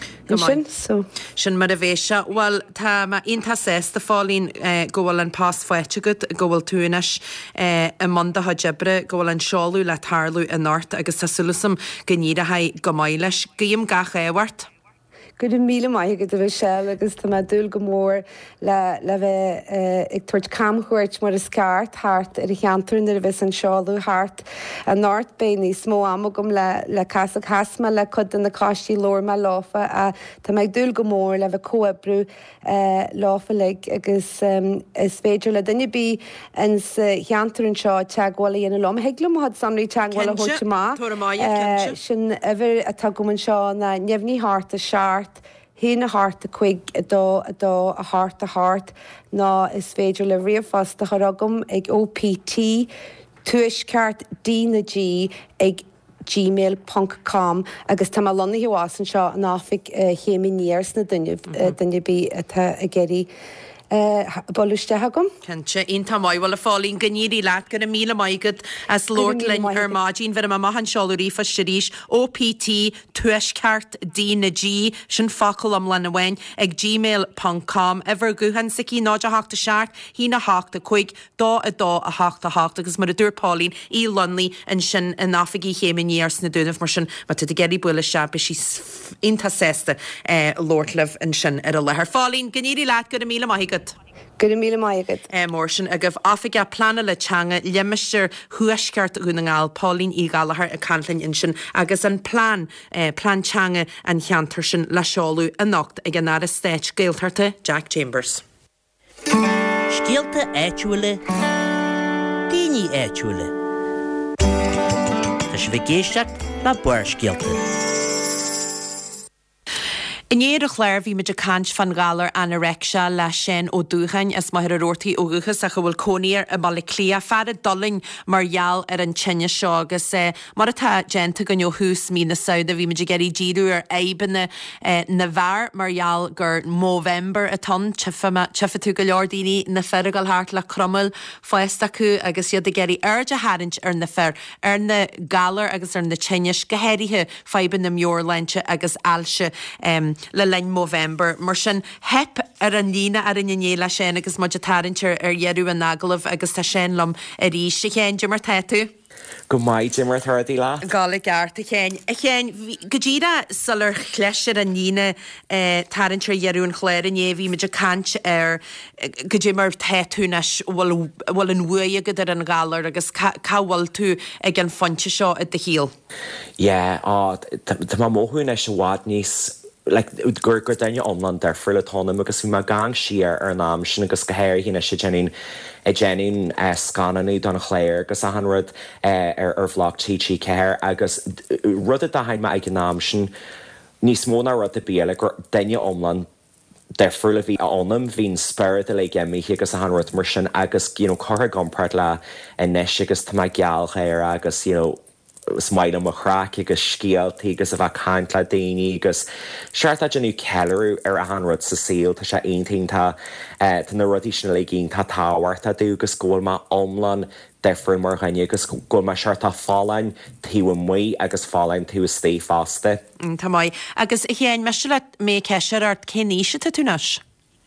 Sin so. Sin mar a bhéise, well tá onanta sésta fálín uh, gohfuil an pás foiite go gohfuil túinis uh, a manda hajebre gohfuil an seáú le tarlú in náirt agus tá sulasam gníad a haid go maiid leis gaim gach éhhart. Go míle mai go a bheith se agus tá dúil go mór le le bheith ag tuairt camchuirt mar a sceart thart ar i cheantarn ar a bheits an seáú thart a náirt bé níos mó am gom le le casa hasma le chud in na cáistí lorma láfa a tá meid dúil go mór le bheith coabrú láfa le agus is féidir le duine bí an cheantarn seo teagháil ana lom. Heaglam had samraí teagháil a thuirte má sin ever atá gomann seo na neamhní háart a seart hí na háart a chuig a dó a dó a háart a háart ná is féidir le riomhfas a choragam ag O P T tuaisceart dína G ag gmail dot com agus tá lonna hihásan seo an áfik chéiminíars na duine duine bí atá a geirí boliste hagam. Kense on tá maiid bhil a fálín gníí leat gur a míle maigad as Lord Lynn ar mágin ver a mahan seáú rífa siríis O P T tuaisceart dína G sin facail am lena bhain ag gmail dot com ever guhan sa cí náid a háachta seart hí na háachta chuig dá a dá a háachta háachta agus mar a dúrpálín í Lonlí an sin an náfaí chéiminíars na dúnamh mar sin mar tu geirí buile se be sí inta sésta Lord Liv an sin ar a lethir fálín gníí leat gur a míle maigad. Go míle maigad. É mór sin a goh áfige plana le teanga leimisteir thuaisceart úna ngáil Paulín í galahar a canlainn in sin agus an plán eh, plán teanga an cheantar sin le seáú a nocht ag an ára stéit géaltarta Jack Chambers. Scialta éitiúile, daoine éitiúile. Tá si bheith géisteach le buair scialta. In éidir chléir bhí meid a cant fan galar anorexia le sin ó dúchain as mai ar ortaí óguchas a go bhfuil cóníar a balla clia fear a dolin margheall ar an tinne seo agus mar atá genta go neo hús mí na saoda bhí meid a geirí díú ar éibanna na bhar margheall gur Móvember a ton tefa tú go leor daoine na fergal háart le cromul foiasta acu agus iad a geirí airde a haint ar na fer ar na galar agus ar na tinneis gohéirithe feiban na mjór leintse agus alse um, le lein Móvember. Mar sin hep ar an lína ar an inéile sin agus muid a tarintir ar dhearú an nagalmh agus tá sin lom a rí sé chéin de mar teú. Go maid mar thuirtaí lá? Gála geart a chéin. A chéin, go ddíra salar chléisir an lína tarintir dhearú an chléir an éhí meid a cant ar go dtí mar teúnas bhfuil an bhuaige go ar an galar agus cáhfuil tú ag an fonte seo a de híal. Ié, tá má móthún é se bhád níos like gur gur daine omlan der friúil atónam agus bhí mar gang siar ar nám sin agus go héir hína sé déanaine i déanaine scananaí donna chléir agus a an rud ar ar bhlog títí céir agus rud a dahaid me ag an nám sin níos móna rud a béla gur daine omlan der friúil a bhí anam hín spirit a le gemí agus a an rud mar sin agus you chotha gompart le inis agus tá geall chéir agus you smaile mo chraach agus scialtaí agus a bheith caint le daoine agus seart a genú ceú ar a an rud sa síl tá sé aontainnta tá na rudí sinna le ginn tá táhairt a dú agus ggóil má omlan defriú mar ghaine agus ggóil má seart a fálainn tíú muí agus fálainn tú stí fásta. Tá mai agus chéin me se le mé ceisiir art céníise tú nas?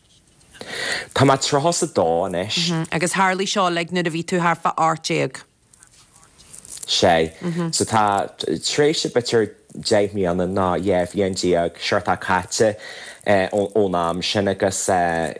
Tá má trothas a dá inis. Agus Harlí seo le nu a bhí tú thfa átéag. sé. So tá trééis se bitir déith mí anna ná dhéh dhéondíag seart a caite ó nám sin agus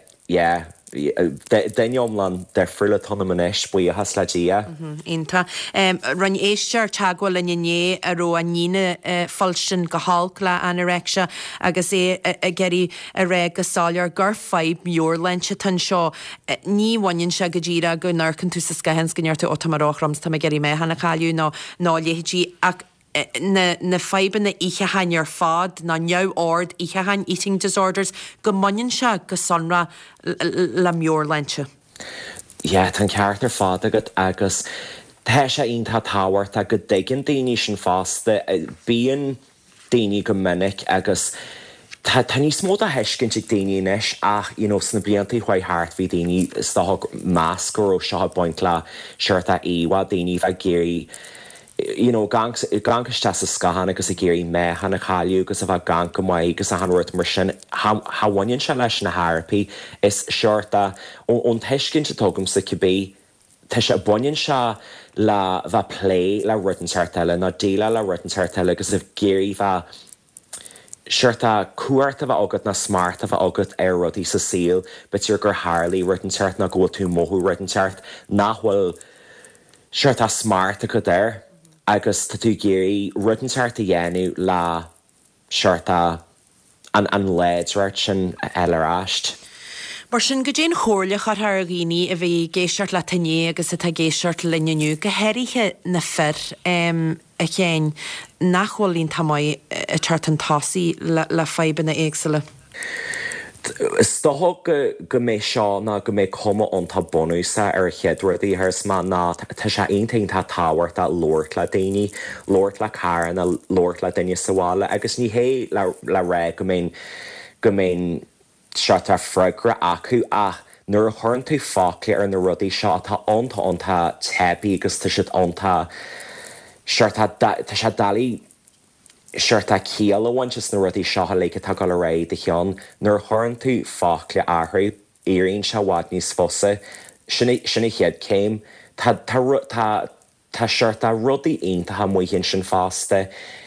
daine omlan der friúla tonna manis buí a has le dia. Ínta. Ran éistear teagháil le nné a ro a níine falsin go hálk le anorexia agus é a geirí a ré go sálear gur feib mjór leinse tan seo níhhainn se go ddíra go narcan tú sa scahens gneirtu ó tamarachrams tá geirí mé hena chaú ná ná létí ach na na feiban na ihe hain ar fad na neu ord ihe hain eating disorders go manin se go sonra le mjór leinse. Ja, tan ceart ar fád agad agus tá sé onanta táhairt a go dtéigean daoine sin fásta bíon daoine go minic agus tá níos mód a heiscin si daoine inis ach you know, sna bliantaí chuid háart bhí daoine státhg máscar ó seo baint le seirta éha daoine bheith géirí you know, gang gangus te sa scahan agus a géirí me hanna chaú agus a bheith gang go maiid agus a hanhairt mar sin hahainn se leis na therapy is seirta ón teiscinn se tógam sa cibé tá sé buinn se le bheith play le rutan teirteile na déile le rutan teirteile agus a géirí bheith seirta cuairt a bheith agad na smart a bheith agad ar rudí sa síl betir gur Harlí rutan teirt na ggó tú mothú rutan teirt nachhfuil seirta smart a go ir agus tá tú géirí rutan teirta dhéanú le seirta an an léadreirt sin eileráist. Mar sin go dtéon chóirla chu ar gghine a bhí géisiart le tané agus a tá géisiart linneú go héirithe na fer a chéin nachhfuilín tamáid a teart an tasaí le feibanna éagsala. Is dóth go mé seo ná go mé cuma antá bonúsa ar cheadrudaí ths má ná tá sé aontainn tá táhairt a lóirt le daoine, lóirt le cairn a lóirt le daine sa bhála, agus ní hé le ré go mé go mé seart ar freigra acu ach nuair a thurann tú fácla ar na rudaí seo tá ionta ionta tepaí agus tá siad ionta tá sé dalí seirta cíal amhain just na rudí seo le tá go le ré de cheann nuair thurann tú fácla athhrú éiríonn se bhád níos fosa sinna chiad céim tá seirta rudaí aontathe muoinn sin fásta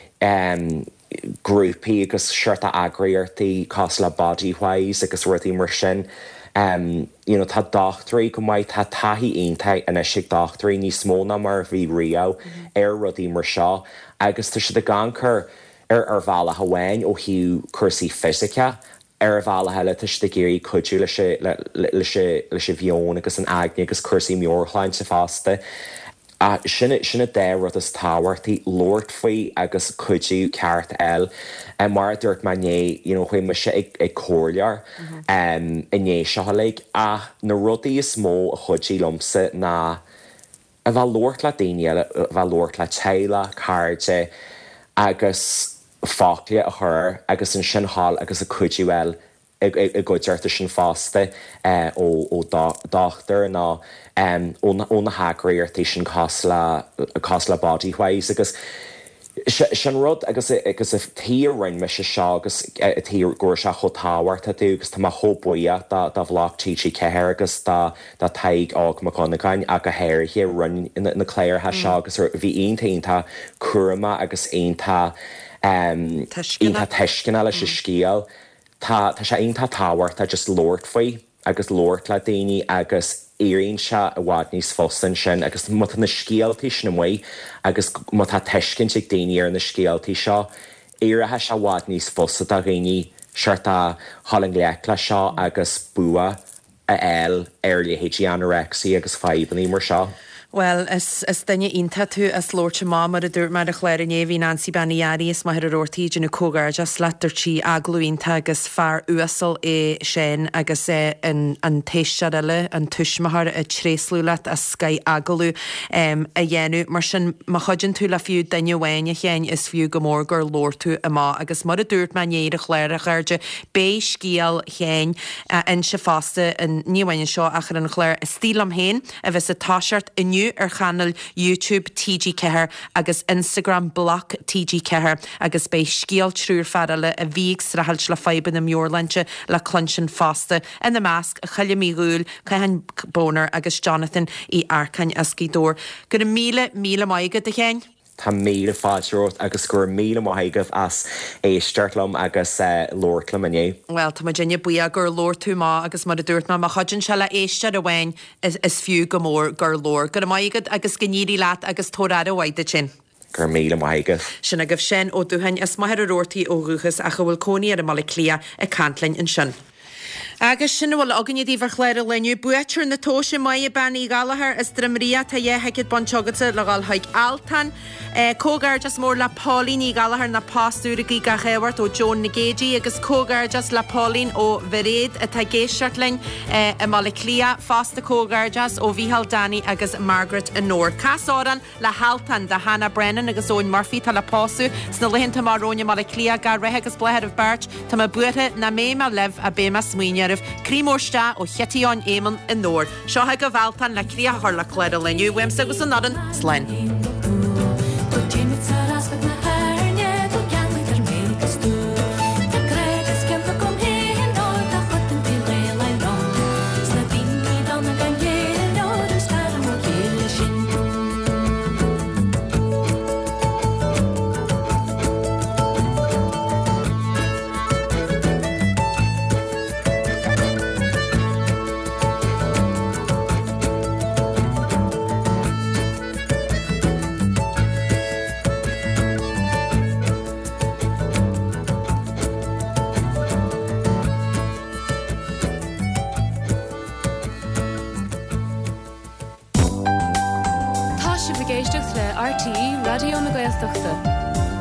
grúpaí agus seirta agraíartaí cás le bodyhwise agus rudaí mar sin Um, you know, tá dochtraí go maiid tá taithí aontaigh ina sig dochtraí níos móna mar bhí riamh ar rudí mar seo agus tá si de gangcur ar ar bhela hahain ó hiú cursaí fysica ar bhela heile tá si de géirí cuidú lei sé bheon agus an agni agus cursaí mórchláin sa fásta a sinna sinna dé rud is táhairtaí Lord faoi agus chuidú ceart eil a mar dúirt mané chuoi me se ag cóirlear iné seolaigh a na rudaí is mó a chuidí lomsa ná a bheit Lord le daine a bheit Lord le teile cáirte agus fáclia a chur agus an sin hall agus a chuidú eil i gcuideirta sin fásta ó dáchtar ná ó na hagraíirtaí sin cos le bodyways agus sin rud agus agus a tír rinn me se seo agus tí gur se chu táhairta tú agus tá hóbuíocht dá bhlach títí ceir agus dá taigh ág macónaáin a go héir hé run na cléirthe seo agus bhí aontaonnta cuama agus aonanta aonanta teiscin lei se scíal. Tá sé aonanta táhairt a just Lord faoi agus Lord le daoine agus éironn se a bhád níos fósan sin agus mu na scéaltaí sin amhaid agus mu tá teiscin ag daoine ar na scéaltaí seo éirithe se bhád níos fósa a réine seart a hallan léic le seo agus bua a eil ar le hétí anorexia agus faibaní mar seo. Well, is, is dunne ínta tú as lóirte má mar a dúir mar a chléir néhí Nancy Banniari is mai ar ortaí in cógar just letartí aglúínta agus fear uasal é sin agus é an téisiad eile an tuismahar a tréslúlat a sky agalú um, a dhéanú mar sin má chodin tú le fiú daine bhaine chéin is fiú gomór gur lóir tú a má agus mar a dúirt man néad a chléir a chuirde bé scíal chéin uh, in se fásta an níomhaine seo achar an chléir a stílam héin a bheits a táseart iniu ar channel YouTube T G Ceathair agus Instagram blog T G Ceathair agus bei scíal trúr fadale a bhíag srahalt le faiban na Muirlante le clunsin fásta in na measc a chaile míúil Caihan Bonar agus Jonathan í arcain ascídór. Gur míle míle maigad a chéin? Tá míle fáidirt agus gur míle maigad as éisteartlam agus Lordlam ané. Well, tá Virginia buia gur Lord tú má agus mar a dúirt má má chodin se le éiste a bhain is, is fiú go mór gur Lord. Gur maigad agus gníí leat agus tórád a bhaide sin. Gur míle maigad. Sin a gah sin ó dúhain is maithir a rótaí ó ruchas a go bhfuil cóí ar a mala clia a cantlainn in sin. Agus sin bhfuil agan dí bhar chléir a leniu buitir na tóise mai bannaí galahar is drimria tá dhéheicid bontegata le gáil haig altan cógar just mór le Pauline í galahar na pastúraí ga chéhart ó Joan Nagéji agus cógar just le Pauline ó Veréad a tá géisiartlainn a mala clia fásta cógar just ó Víhal Danny agus Margaret a Nóir. Casáran le haltan de Hannah Brennan agus óin Murphy tá le pású sna lehinnta marróne mala clia gar rethe agus blehead of Birch tá ma buithe na méma leh a béma smuoinearh Crímórsta ó Chetíán éman in Nóir. Seo ha go bhhaltan le cria thar le chléir a leniu weim sa gus an nadan slein. R T E Radio na Gaeltachta.